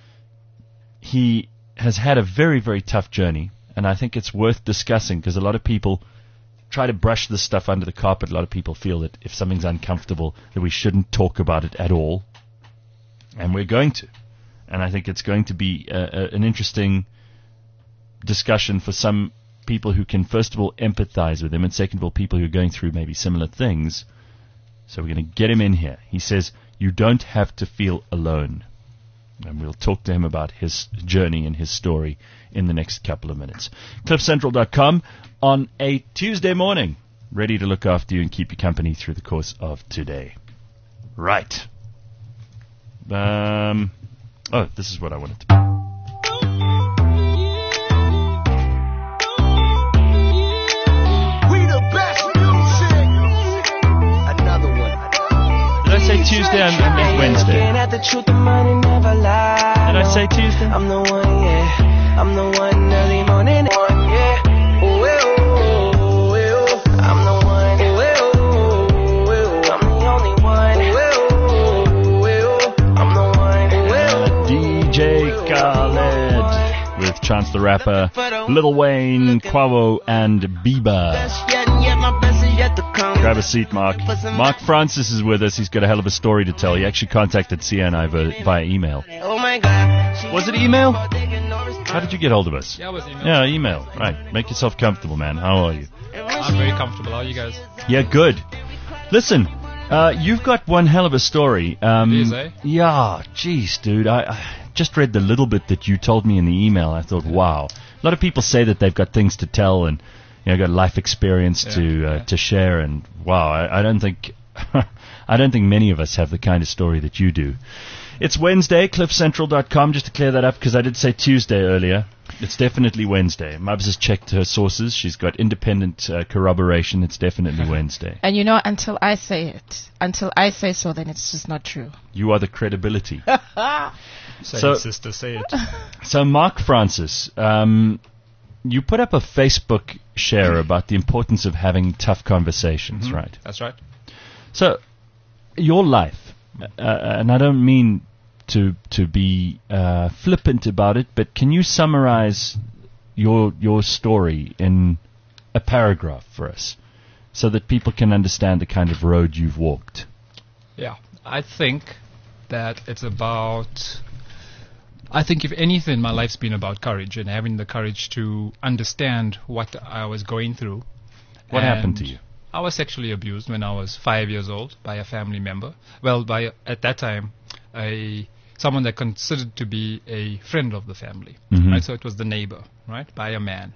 He has had a very, very tough journey, and I think it's worth discussing because a lot of people try to brush this stuff under the carpet. A lot of people feel that if something's uncomfortable, that we shouldn't talk about it at all, and we're going to. And I think it's going to be an interesting discussion for some people who can, first of all, empathize with him, and second of all, people who are going through maybe similar things. So we're going to get him in here. He says, you don't have to feel alone. And we'll talk to him about his journey and his story in the next couple of minutes. CliffCentral.com on a Tuesday morning, ready to look after you and keep you company through the course of today. Right. This is what I wanted to do. Tuesday and Wednesday. Did I say Tuesday? I'm the one, yeah. I'm the one early morning. I'm the one. I'm the only one. I'm the one. DJ Khaled with Chance the Rapper, Lil Wayne, Quavo, and Bieber. Grab a seat, Mark. Mark Francis is with us. He's got a hell of a story to tell. He actually contacted Sia and I via email. Oh my God. Was it email? How did you get hold of us? Yeah, it was email. Yeah, email. Right. Make yourself comfortable, man. How are you? I'm very comfortable. How are you guys? Yeah, good. Listen, you've got one hell of a story. Is, eh? Yeah, geez, dude. I just read the little bit that you told me in the email. I thought, wow. A lot of people say that they've got things to tell and got life experience to share, and wow, I don't think many of us have the kind of story that you do. It's Wednesday, CliffCentral.com, just to clear that up, because I did say Tuesday earlier. It's definitely Wednesday. Mubs has checked her sources. She's got independent corroboration. It's definitely Wednesday. And until I say so, then it's just not true. You are the credibility. Say it, sister, say it. So, Mark Francis, you put up a Facebook share about the importance of having tough conversations, right? That's right. So, your life, and I don't mean to be flippant about it, but can you summarize your story in a paragraph for us so that people can understand the kind of road you've walked? Yeah, I think that it's about... I think if anything, my life's been about courage and having the courage to understand what I was going through. What happened to you? I was sexually abused when I was 5 years old by a family member. Well, at that time, someone that considered to be a friend of the family. Right? So it was the neighbor, right, by a man.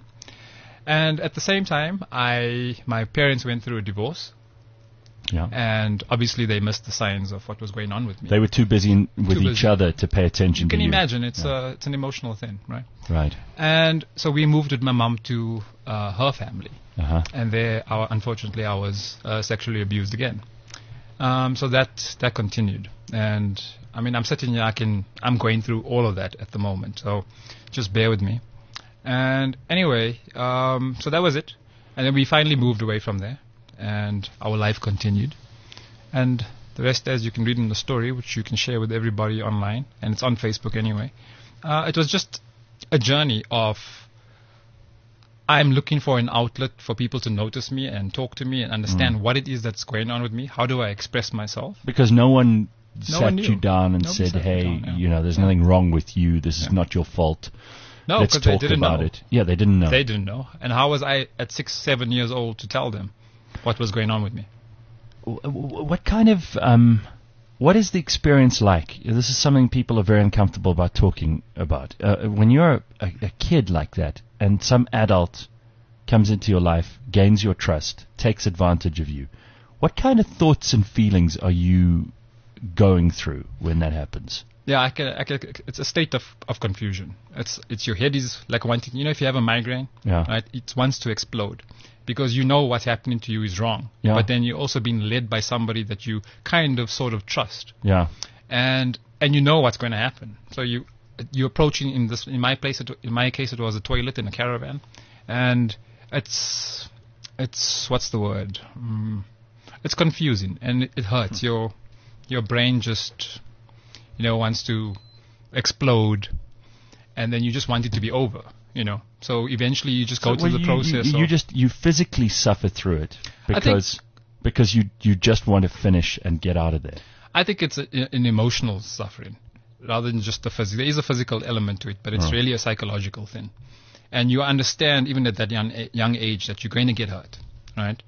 And at the same time, my parents went through a divorce. Yeah. And obviously they missed the signs of what was going on with me. They were too busy with each other to pay attention to you. You can imagine, it's an emotional thing, right? Right. And so we moved with my mom to her family. And there, unfortunately, I was sexually abused again. So that continued. And, I mean, I'm sitting here, I'm going through all of that at the moment. So just bear with me. And anyway, so that was it. And then we finally moved away from there. And our life continued. And the rest, as you can read in the story, which you can share with everybody online, and it's on Facebook anyway, it was just a journey of I'm looking for an outlet for people to notice me and talk to me and understand what it is that's going on with me. How do I express myself? Because no one sat you down and said, hey, there's nothing wrong with you. This is not your fault. No, let's talk they didn't about know. it. Yeah, they didn't know. They didn't know. And how was I at 6, 7 years old to tell them what was going on with me? What kind of, what is the experience like? This is something people are very uncomfortable about talking about. When you're a kid like that and some adult comes into your life, gains your trust, takes advantage of you, what kind of thoughts and feelings are you going through when that happens? Yeah, it's a state of confusion. It's your head is like wanting, if you have a migraine, right, it wants to explode because you know what's happening to you is wrong. Yeah. But then you're also being led by somebody that you kind of sort of trust. Yeah. And you know what's going to happen. So you're approaching in my case it was a toilet in a caravan, and it's what's the word? It's confusing and it hurts. Your brain just wants to explode, and then you just want it to be over, So eventually you just go through the process. You physically suffer through it because you just want to finish and get out of there. I think it's an emotional suffering rather than just the physical. There is a physical element to it, but it's really a psychological thing. And you understand even at that young age that you're going to get hurt, right?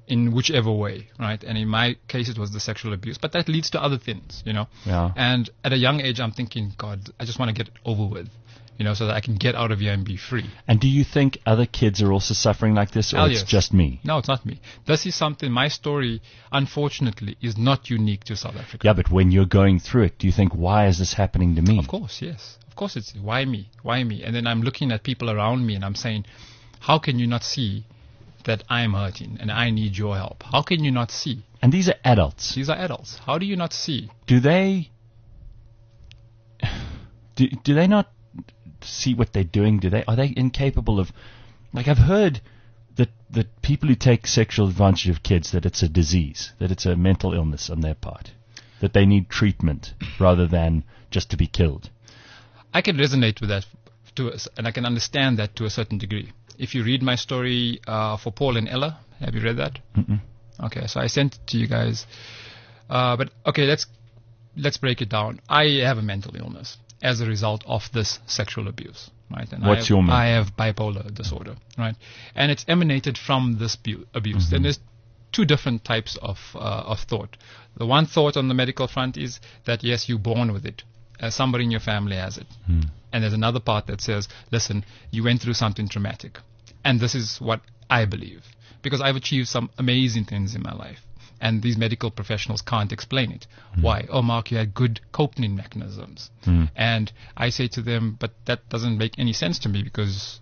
in whichever way, right? And in my case, it was the sexual abuse. But that leads to other things, Yeah. And at a young age, I'm thinking, God, I just want to get it over with, so that I can get out of here and be free. And do you think other kids are also suffering like this, or it's just me? No, it's not me. This is something, my story, unfortunately, is not unique to South Africa. Yeah, but when you're going through it, do you think, why is this happening to me? Of course, yes. Of course it's, why me? Why me? And then I'm looking at people around me and I'm saying, how can you not see that I'm hurting and I need your help? How can you not see? And these are adults. These are adults. How do you not see? Do they not see what they're doing? Are they incapable of, like, I've heard that people who take sexual advantage of kids, that it's a disease, that it's a mental illness on their part, that they need treatment rather than just to be killed. I can resonate with that and I can understand that to a certain degree. If you read my story for Paul and Ella, have you read that? Mm-mm. Okay, so I sent it to you guys. But okay, let's break it down. I have a mental illness as a result of this sexual abuse, right? And What's your mental? I have bipolar disorder, right? And it's emanated from this abuse. Mm-hmm. And there's two different types of thought. The one thought on the medical front is that yes, you're born with it. Somebody in your family has it. And there's another part that says, listen, you went through something traumatic. And this is what I believe. Because I've achieved some amazing things in my life. And these medical professionals can't explain it. Why? Oh, Mark, you had good coping mechanisms. And I say to them, but that doesn't make any sense to me because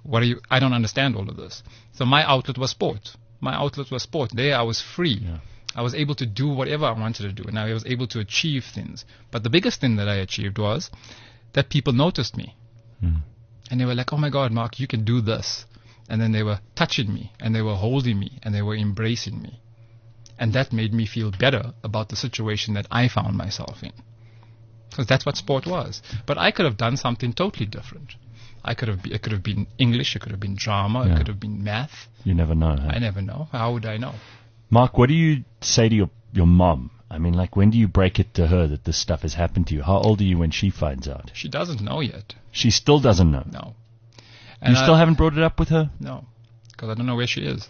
I don't understand all of this. So my outlet was sport. There I was free. Yeah. I was able to do whatever I wanted to do, and I was able to achieve things. But the biggest thing that I achieved was that people noticed me. And they were like, oh my God, Mark, you can do this. And then they were touching me, and they were holding me, and they were embracing me. And that made me feel better about the situation that I found myself in. Because that's what sport was. But I could have done something totally different. It could have been English, it could have been drama, It could have been math. You never know. Huh? I never know. How would I know? Mark, what do you say to your mom? I mean, like, when do you break it to her that this stuff has happened to you? How old are you when she finds out? She doesn't know yet. She still doesn't know? No. And you still haven't brought it up with her? No, because I don't know where she is.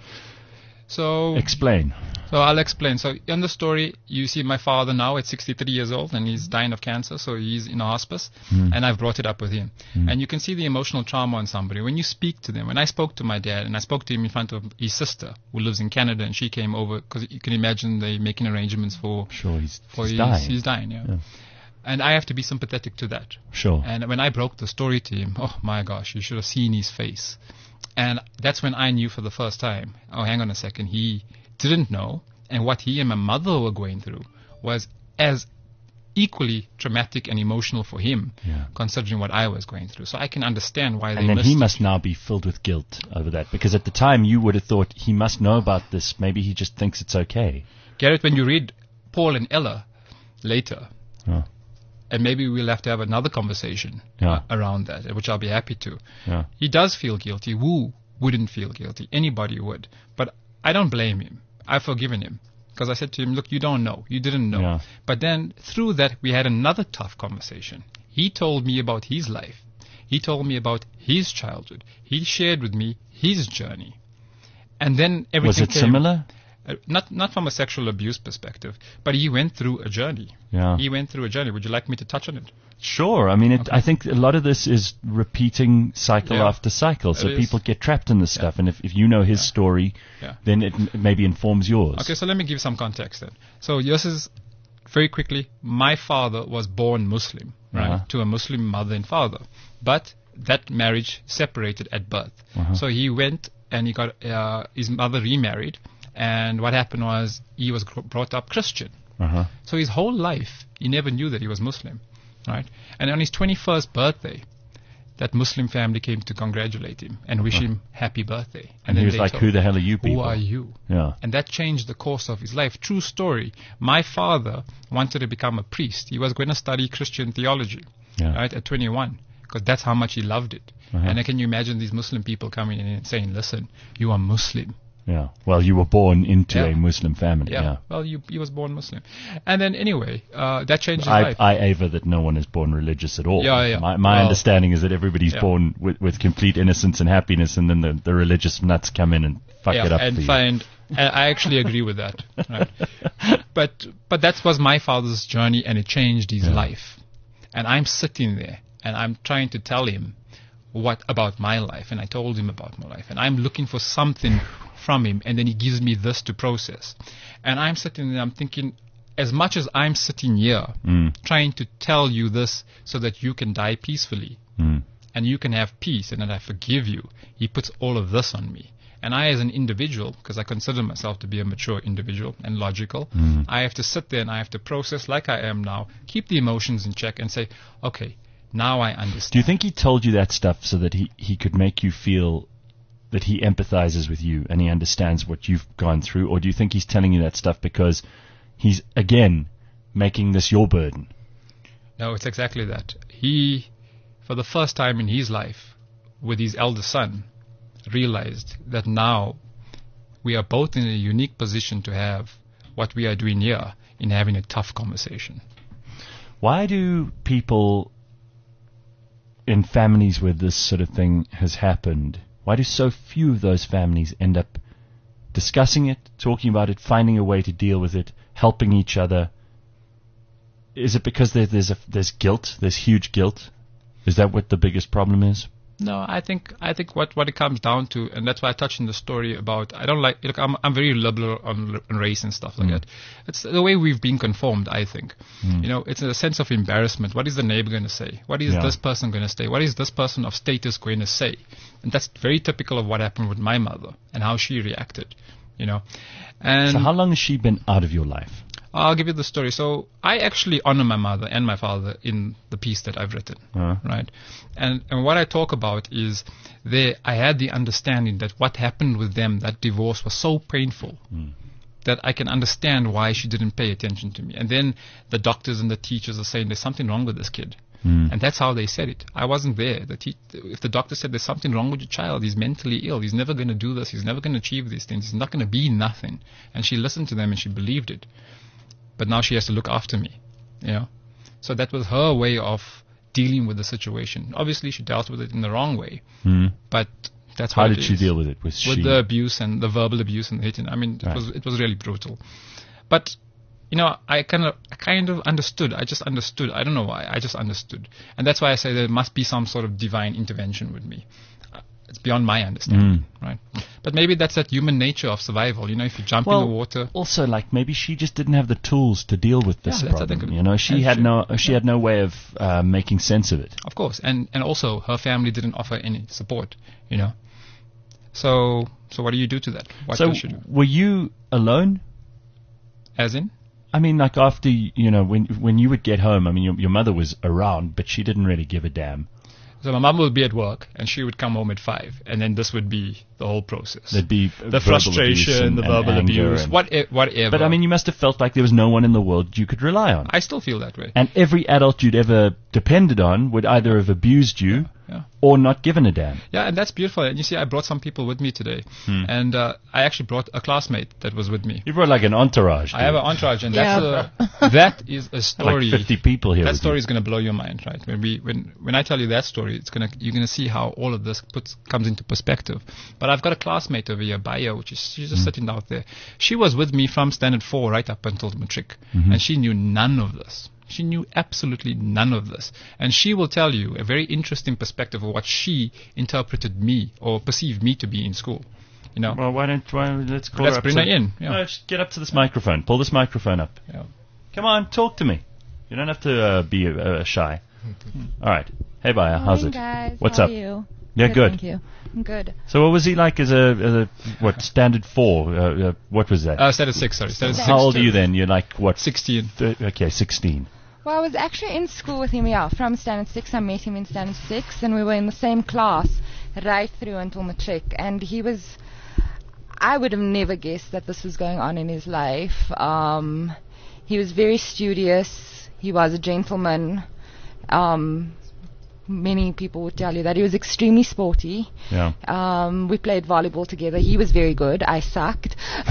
So explain. So I'll explain. So in the story, you see my father now at 63 years old, and he's dying of cancer, so he's in a hospice, and I've brought it up with him. And you can see the emotional trauma on somebody. When you speak to them, when I spoke to my dad, and I spoke to him in front of his sister, who lives in Canada, and she came over, because you can imagine they're making arrangements for... Sure, he's dying. He's dying, yeah. And I have to be sympathetic to that. Sure. And when I broke the story to him, oh my gosh, you should have seen his face. And that's when I knew for the first time, oh, hang on a second, he didn't know. And what he and my mother were going through was as equally traumatic and emotional for him, considering what I was going through. So I can understand why they missed it. And then he must now be filled with guilt over that, because at the time you would have thought he must know about this. Maybe he just thinks it's okay. Garrett, when you read Paul and Ella later, and maybe we'll have to have another conversation around that, which I'll be happy to. He does feel guilty. Who wouldn't feel guilty? Anybody would. But I don't blame him. I've forgiven him. Because I said to him, look, you don't know. You didn't know. But then through that, we had another tough conversation. He told me about his life. He told me about his childhood. He shared with me his journey. And then everything Was it similar? Not from a sexual abuse perspective, but he went through a journey. He went through a journey. Would you like me to touch on it? Sure. I mean, I think a lot of this is repeating cycle after cycle. So people get trapped in this stuff. And if you know his story, then it maybe informs yours. Okay, so let me give some context then. So this is, very quickly, my father was born Muslim, right, to a Muslim mother and father. But that marriage separated at birth. So he went and he got his mother remarried. And what happened was he was brought up Christian. So his whole life, he never knew that he was Muslim, right? And on his 21st birthday, that Muslim family came to congratulate him and wish him happy birthday. And he was like, who the hell are you people? Who are you? And that changed the course of his life. True story. My father wanted to become a priest. He was going to study Christian theology, right, at 21, because that's how much he loved it. And can you imagine these Muslim people coming in and saying, listen, you are Muslim. Yeah. Well, you were born into a Muslim family. Yeah. Well, he was born Muslim. And then anyway, that changed his life. I aver that no one is born religious at all. Yeah. My understanding is that everybody's born with complete innocence and happiness, and then the religious nuts come in and fuck it up for you. And I actually agree with that. Right? But that was my father's journey, and it changed his life. And I'm sitting there, and I'm trying to tell him what about my life, and I told him about my life, and I'm looking for something from him, and then he gives me this to process. And I'm sitting there, I'm thinking, as much as I'm sitting here trying to tell you this so that you can die peacefully and you can have peace and that I forgive you, he puts all of this on me. And I, as an individual, because I consider myself to be a mature individual and logical, I have to sit there and I have to process like I am now, keep the emotions in check and say, okay, now I understand. Do you think he told you that stuff so that he could make you feel that he empathizes with you and he understands what you've gone through? Or do you think he's telling you that stuff because he's, again, making this your burden? No, it's exactly that. He, for the first time in his life, with his eldest son, realized that now we are both in a unique position to have what we are doing here in having a tough conversation. Why do people in families where this sort of thing has happened, why do so few of those families end up discussing it, talking about it, finding a way to deal with it, helping each other? Is it because there's guilt, there's huge guilt? Is that what the biggest problem is? No, I think what it comes down to, and that's why I touched on the story about, I don't like, look, I'm very liberal on race and stuff like that. It's the way we've been conformed, I think. You know, it's a sense of embarrassment. What is the neighbor going to say? What is this person going to say? What is this person of status going to say? And that's very typical of what happened with my mother and how she reacted, you know. And so how long has she been out of your life? I'll give you the story. So I actually honor my mother and my father in the piece that I've written, right? And what I talk about is I had the understanding that what happened with them, that divorce was so painful that I can understand why she didn't pay attention to me. And then the doctors and the teachers are saying there's something wrong with this kid. And that's how they said it. I wasn't there. If the doctor said there's something wrong with your child, he's mentally ill, he's never going to do this, he's never going to achieve these things, he's not going to be nothing. And she listened to them and she believed it. But now she has to look after me, you know. So that was her way of dealing with the situation. Obviously, she dealt with it in the wrong way, but that's how did she deal with it? With the abuse and the verbal abuse and the hitting. I mean, it was really brutal. But you know, I kind of understood. I just understood. I don't know why. I just understood, and that's why I say there must be some sort of divine intervention with me. It's beyond my understanding, right? But maybe that's that human nature of survival. You know, if you jump in the water. Also, like maybe she just didn't have the tools to deal with this problem. You know, she had no way of making sense of it. Of course, and also her family didn't offer any support. You know, so what do you do to that? What does she do? Were you alone? As in? I mean, like after when you would get home. I mean, your mother was around, but she didn't really give a damn. So my mum would be at work, and she would come home at 5, and then this would be the whole process. There'd be the frustration, the verbal abuse, whatever. But I mean, you must have felt like there was no one in the world you could rely on. I still feel that way. And every adult you'd ever depended on would either have abused you or not given a damn. Yeah, and that's beautiful. And you see, I brought some people with me today, and I actually brought a classmate that was with me. You brought like an entourage. I have an entourage, and that is a story. Like 50 people here. That story is going to blow your mind, right? When I tell you that story, you're going to see how all of this comes into perspective. But I've got a classmate over here, Baya, she's just sitting out there. She was with me from standard 4 right up until matric, and she knew none of this. She knew absolutely none of this. And she will tell you a very interesting perspective of what she interpreted me or perceived me to be in school. You know? Well, let's call her up. Let's bring her in. Yeah. No, just get up to this microphone. Pull this microphone up. Yeah. Come on, talk to me. You don't have to be shy. All right. Hey, Baya, how's it? Guys. What's How up? Are you? Yeah, good. Thank you. I'm good. So what was he like as standard 4? What was that? Standard 6, sorry. Standard 6. How old are you then? You're like, what? 16. Okay, 16. Well, I was actually in school with him, from standard 6. I met him in standard 6, and we were in the same class right through until matric. And I would have never guessed that this was going on in his life. He was very studious. He was a gentleman. many people would tell you that he was extremely sporty. Yeah. We played volleyball together. He was very good. I sucked.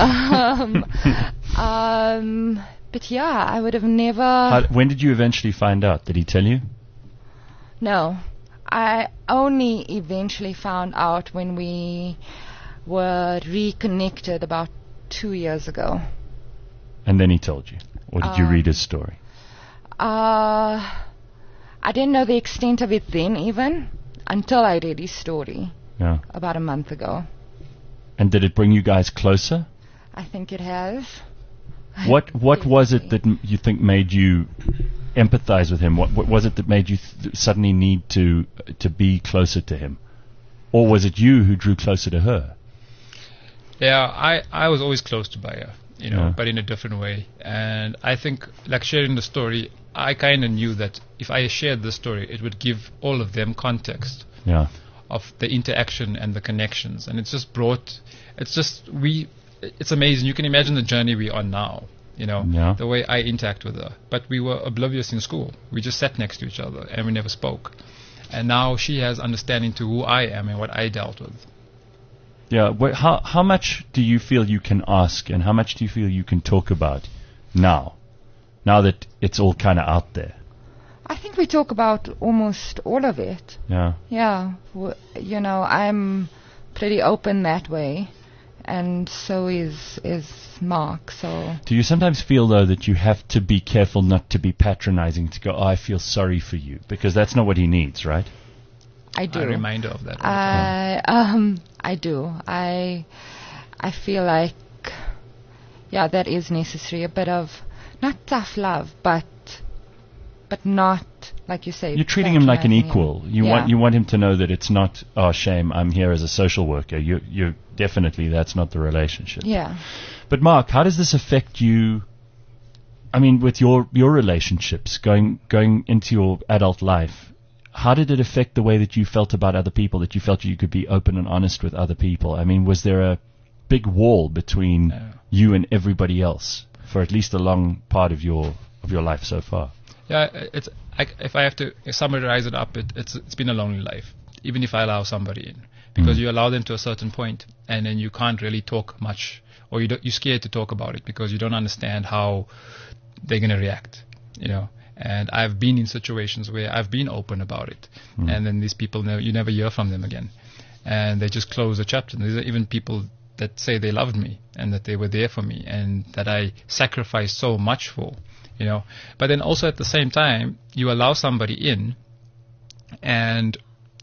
But yeah, I would have never... When did you eventually find out? Did he tell you? No. I only eventually found out when we were reconnected about 2 years ago. And then he told you? Or did you read his story? I didn't know the extent of it then even, until I read his story. Yeah. About a month ago. And did it bring you guys closer? I think it has. What was it that you think made you empathize with him? What was it that made you suddenly need to be closer to him? Or was it you who drew closer to her? Yeah, I was always close to Baya, but in a different way. And I think, like sharing the story, I kind of knew that if I shared the story, it would give all of them context of the interaction and the connections. And it's amazing. You can imagine the journey we're on now, the way I interact with her. But we were oblivious in school. We just sat next to each other and we never spoke. And now she has understanding to who I am and what I dealt with. Yeah. How much do you feel you can ask, and how much do you feel you can talk about now that it's all kind of out there? I think we talk about almost all of it. Yeah. Yeah. I'm pretty open that way. And so is Mark. So do you sometimes feel, though, that you have to be careful not to be patronizing, to go, I feel sorry for you? Because that's not what he needs, right? I do. A reminder of that. I do. I feel like, that is necessary. A bit of, not tough love, but not, like you say. You're treating him like an equal. You want him to know that it's not, oh, shame, I'm here as a social worker. You definitely, that's not the relationship. Yeah. But Mark, how does this affect you? I mean, with your relationships going into your adult life, how did it affect the way that you felt about other people, that you felt you could be open and honest with other people? I mean, was there a big wall between you and everybody else for at least a long part of your life so far? Yeah, if I have to summarize it up, it's been a lonely life, even if I allow somebody in. Because you allow them to a certain point, and then you can't really talk much, or you're scared to talk about it because you don't understand how they're going to react, And I've been in situations where I've been open about it, and then these people, you never hear from them again, and they just close the chapter. There's even people that say they loved me and that they were there for me and that I sacrificed so much for, But then also at the same time, you allow somebody in, and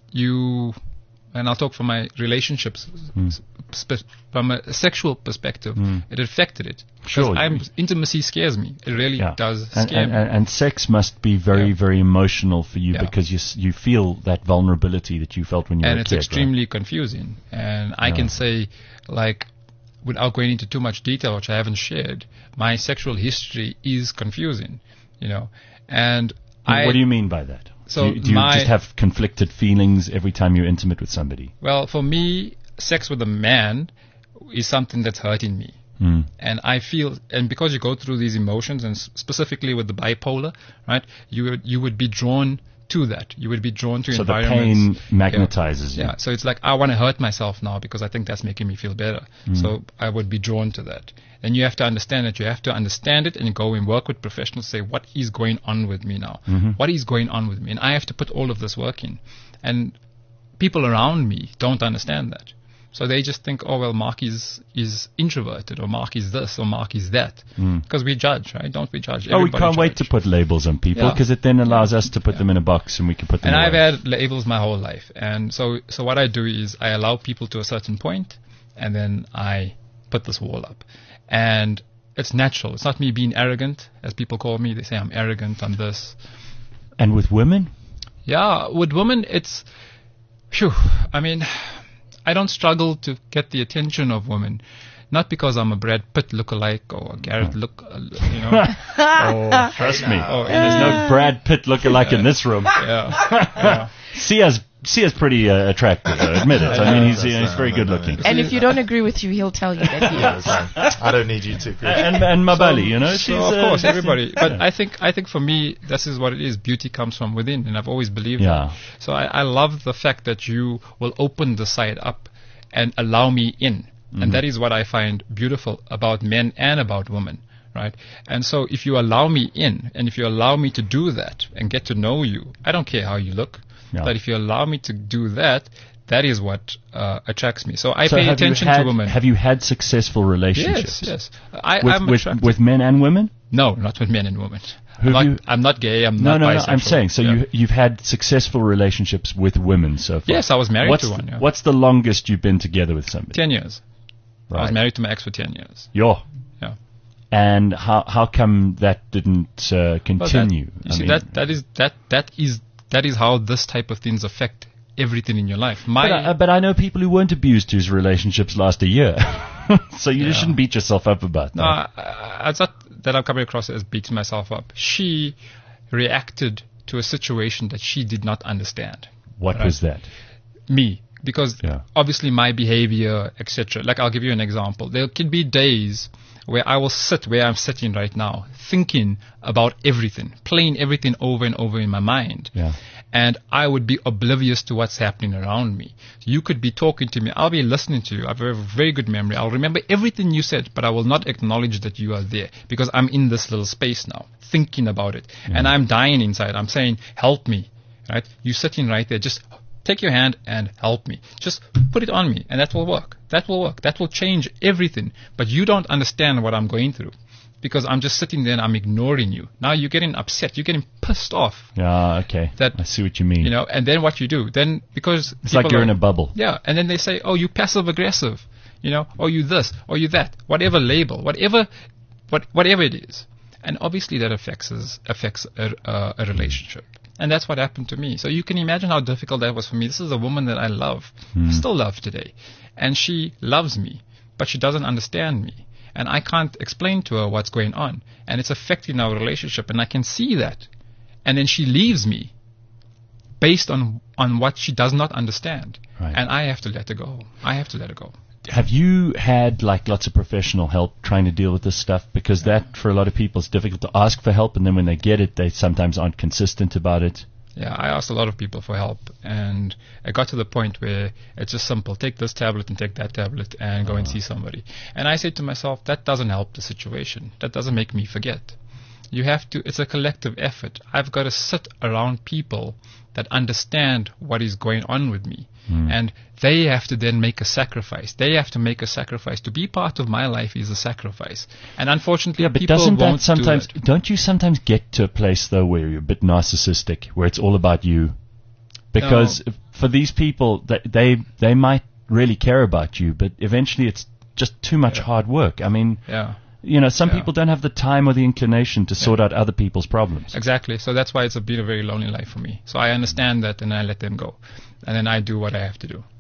I'll talk from my relationships, from a sexual perspective, it affected it. Sure. Intimacy scares me. It really does scare me. And sex must be very, very emotional for you because you feel that vulnerability that you felt when you were a kid. And it's extremely confusing. And I can say, without going into too much detail, which I haven't shared, my sexual history is confusing, And what do you mean by that? So do you just have conflicted feelings every time you're intimate with somebody? Well, for me, sex with a man is something that's hurting me. And I feel, and because you go through these emotions, and specifically with the bipolar, right, you would be drawn to that. You would be drawn to environments. So the pain magnetizes you. Yeah, so it's like, I want to hurt myself now because I think that's making me feel better. So I would be drawn to that. And you have to understand that. You have to understand it and go and work with professionals, say, what is going on with me now? What is going on with me? And I have to put all of this work in. And people around me don't understand that. So they just think, oh, well, Mark is introverted, or Mark is this, or Mark is that. Because we judge, right? Don't we judge? We can't wait to put labels on people, because it then allows us to put them in a box and we can put them away. And I've had labels my whole life. And so what I do is I allow people to a certain point, and then I put this wall up. And it's natural. It's not me being arrogant, as people call me. They say I'm arrogant, I'm this. And with women? Yeah, with women, it's... I don't struggle to get the attention of women, not because I'm a Brad Pitt lookalike or a Garrett Oh, trust me. There's no Brad Pitt lookalike in this room. Yeah. See us Sia's pretty attractive, admit it. I mean, he's very good looking. And if you don't agree with you, he'll tell you that he is. I don't need you to agree. And Mabali, she's of course everybody. But I think for me, this is what it is. Beauty comes from within, and I've always believed that. So I love the fact that you will open the side up and allow me in, and that is what I find beautiful about men and about women. Right? And so if you allow me in, and if you allow me to do that and get to know you, I don't care how you look, but if you allow me to do that, that is what attracts me. So I pay attention to women. Have you had successful relationships? Yes. With men and women? No, not with men and women. I'm not gay. I'm not bisexual. I'm saying, so you've had successful relationships with women so far? Yes, I was married to one. What's the longest you've been together with somebody? 10 years. Right. I was married to my ex for 10 years. Yeah. And how come that didn't continue? That is how this type of things affect everything in your life. But I know people who weren't abused whose relationships last a year. So you shouldn't beat yourself up about that. No, it's not that I'm coming across as beating myself up. She reacted to a situation that she did not understand. What was that? Me. Because obviously my behavior, etc. Like I'll give you an example. There can be days where I will sit where I'm sitting right now, thinking about everything, playing everything over and over in my mind. Yeah. And I would be oblivious to what's happening around me. You could be talking to me. I'll be listening to you. I have a very good memory. I'll remember everything you said, but I will not acknowledge that you are there because I'm in this little space now, thinking about it. Yeah. And I'm dying inside. I'm saying, help me. Right? You're sitting right there. Just take your hand and help me. Just put it on me, and that will work. That will work. That will change everything. But you don't understand what I'm going through because I'm just sitting there and I'm ignoring you. Now you're getting upset. You're getting pissed off. Yeah, okay. I see what you mean. And then what you do, because it's like you're in a bubble. Yeah, and then they say, oh, you passive aggressive, or you this, or you that, whatever label, whatever it is. And obviously that affects a relationship. And that's what happened to me. So you can imagine how difficult that was for me. This is a woman that I love, still love today. And she loves me, but she doesn't understand me. And I can't explain to her what's going on. And it's affecting our relationship, and I can see that. And then she leaves me based on what she does not understand. Right. And I have to let her go. Have you had lots of professional help trying to deal with this stuff? Because that, for a lot of people, is difficult to ask for help, and then when they get it, they sometimes aren't consistent about it. Yeah, I asked a lot of people for help, and I got to the point where it's just simple. Take this tablet and take that tablet and go and see somebody. And I said to myself, that doesn't help the situation. That doesn't make me forget. It's a collective effort. I've got to sit around people that understand what is going on with me. And they have to then make a sacrifice. They have to make a sacrifice. To be part of my life is a sacrifice. And unfortunately, people won't do that. Don't you sometimes get to a place, though, where you're a bit narcissistic, where it's all about you? Because for these people, they might really care about you, but eventually it's just too much hard work. I mean... some people don't have the time or the inclination to sort out other people's problems. Exactly. So that's why it's been a very lonely life for me. So I understand that, and I let them go. And then I do what I have to do.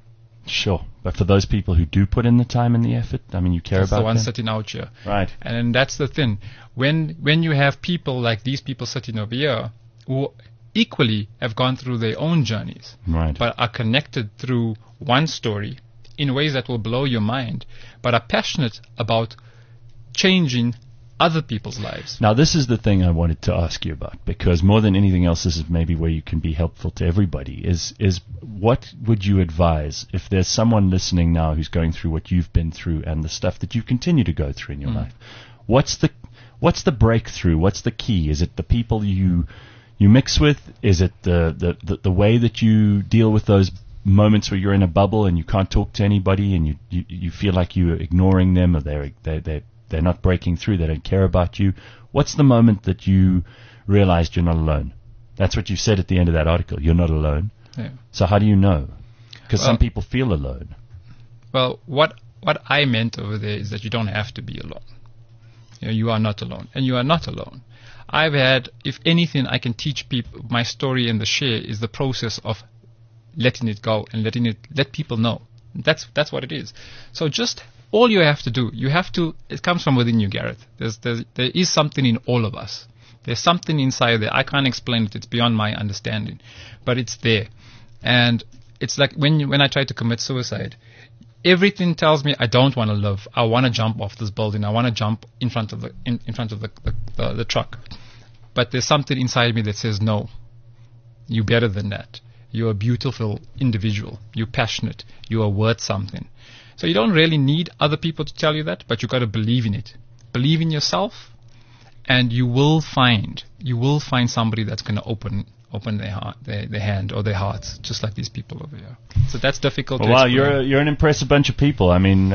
Sure. But for those people who do put in the time and the effort, I mean, you care about them? That's the ones sitting out here. Right. And that's the thing. When you have people like these people sitting over here who equally have gone through their own journeys, right, but are connected through one story in ways that will blow your mind, but are passionate about changing other people's lives. Now, this is the thing I wanted to ask you about, because more than anything else, this is maybe where you can be helpful to everybody, is what would you advise if there's someone listening now who's going through what you've been through and the stuff that you continue to go through in your life? What's the breakthrough? What's the key? Is it the people you mix with? Is it the way that you deal with those moments where you're in a bubble and you can't talk to anybody and you feel like you're ignoring them, or they're not breaking through, they don't care about you? What's the moment that you realized you're not alone? That's what you said at the end of that article. You're not alone. Yeah. So how do you know? Because some people feel alone. Well, what I meant over there is that you don't have to be alone. You are not alone, and you are not alone. I've had, if anything, I can teach people. My story and the share is the process of letting it go and let people know. That's what it is. So just all you have to do, it comes from within you, Gareth. There is something in all of us. There's something inside there. I can't explain it. It's beyond my understanding. But it's there. And it's like when I try to commit suicide, everything tells me I don't want to live. I want to jump off this building. I want to jump in front of the truck. But there's something inside me that says, no, you're better than that. You're a beautiful individual. You're passionate. You are worth something. So you don't really need other people to tell you that, but you've got to believe in it. Believe in yourself, and you will find somebody that's going to open their heart, their hand or their hearts, just like these people over here. So that's difficult. Well, wow, you're an impressive bunch of people. I mean,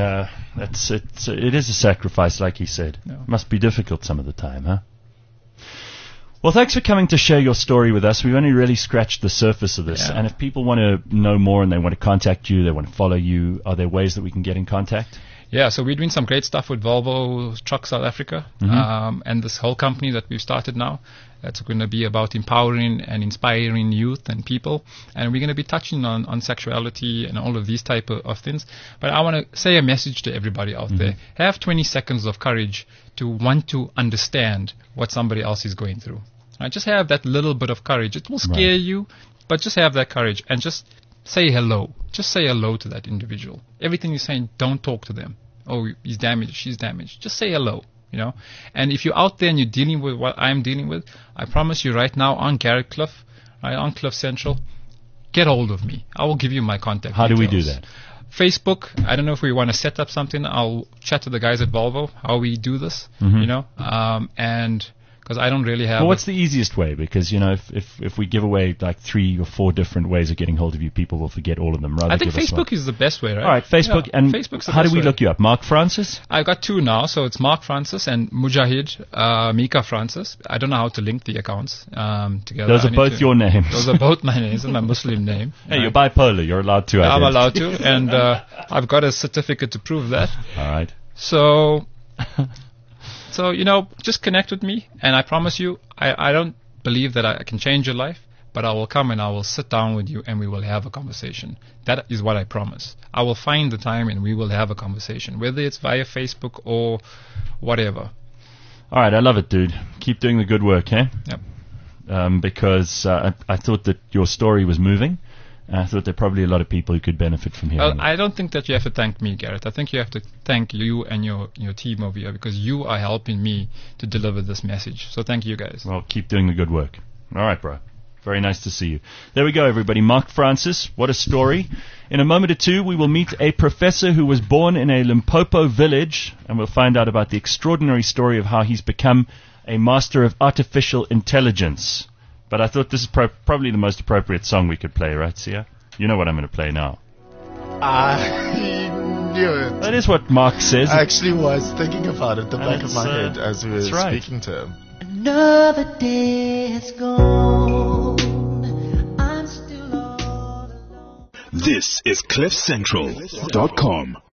it is a sacrifice, like he said. Yeah. Must be difficult some of the time, huh? Well, thanks for coming to share your story with us. We've only really scratched the surface of this. Yeah. And if people want to know more and they want to contact you, they want to follow you, are there ways that we can get in contact? Yeah, so we're doing some great stuff with Volvo Trucks South Africa, and this whole company that we've started now. That's going to be about empowering and inspiring youth and people, and we're going to be touching on sexuality and all of these type of things. But I want to say a message to everybody out there. Have 20 seconds of courage to want to understand what somebody else is going through. Right? Just have that little bit of courage. It will scare you, but just have that courage and just say hello. Just say hello to that individual. Everything you're saying, don't talk to them. Oh, he's damaged, she's damaged. Just say hello, you know. And if you're out there and you're dealing with what I'm dealing with, I promise you right now on Garrett Cliff, right, on Cliff Central, get hold of me. I will give you my contact How details. do we do that? Facebook. I don't know if we want to set up something. I'll chat to the guys at Volvo how we do this, you know, and because I don't really have... Well, what's the easiest way? Because, you know, if we give away like 3 or 4 different ways of getting hold of you, people will forget all of them. I think Facebook is the best way, right? All right, Facebook. Yeah, and Facebook's the how do best we way. look you up? Mark Francis? I've got 2 now, so it's Mark Francis and Mujahid Mika Francis. I don't know how to link the accounts together. Those are both your names. Those are both my names and my Muslim name. Hey, you're bipolar. You're allowed to. I'm allowed to, and I've got a certificate to prove that. All right. So, you know, just connect with me, and I promise you, I don't believe that I can change your life, but I will come and I will sit down with you and we will have a conversation. That is what I promise. I will find the time and we will have a conversation, whether it's via Facebook or whatever. All right, I love it, dude. Keep doing the good work, eh? Yep. Because I thought that your story was moving. I thought there are probably a lot of people who could benefit from hearing it. I don't think that you have to thank me, Garrett. I think you have to thank you and your team over here, because you are helping me to deliver this message. So thank you, guys. Well, keep doing the good work. All right, bro. Very nice to see you. There we go, everybody. Mark Francis, what a story. In a moment or two, we will meet a professor who was born in a Limpopo village, and we'll find out about the extraordinary story of how he's become a master of artificial intelligence. But I thought this is probably the most appropriate song we could play, right, Sia? You know what I'm going to play now. I knew it. That is what Mark says. I actually was thinking about it at the back of my head as we were speaking to him. Another day has gone. I'm still all alone. This is CliffCentral.com.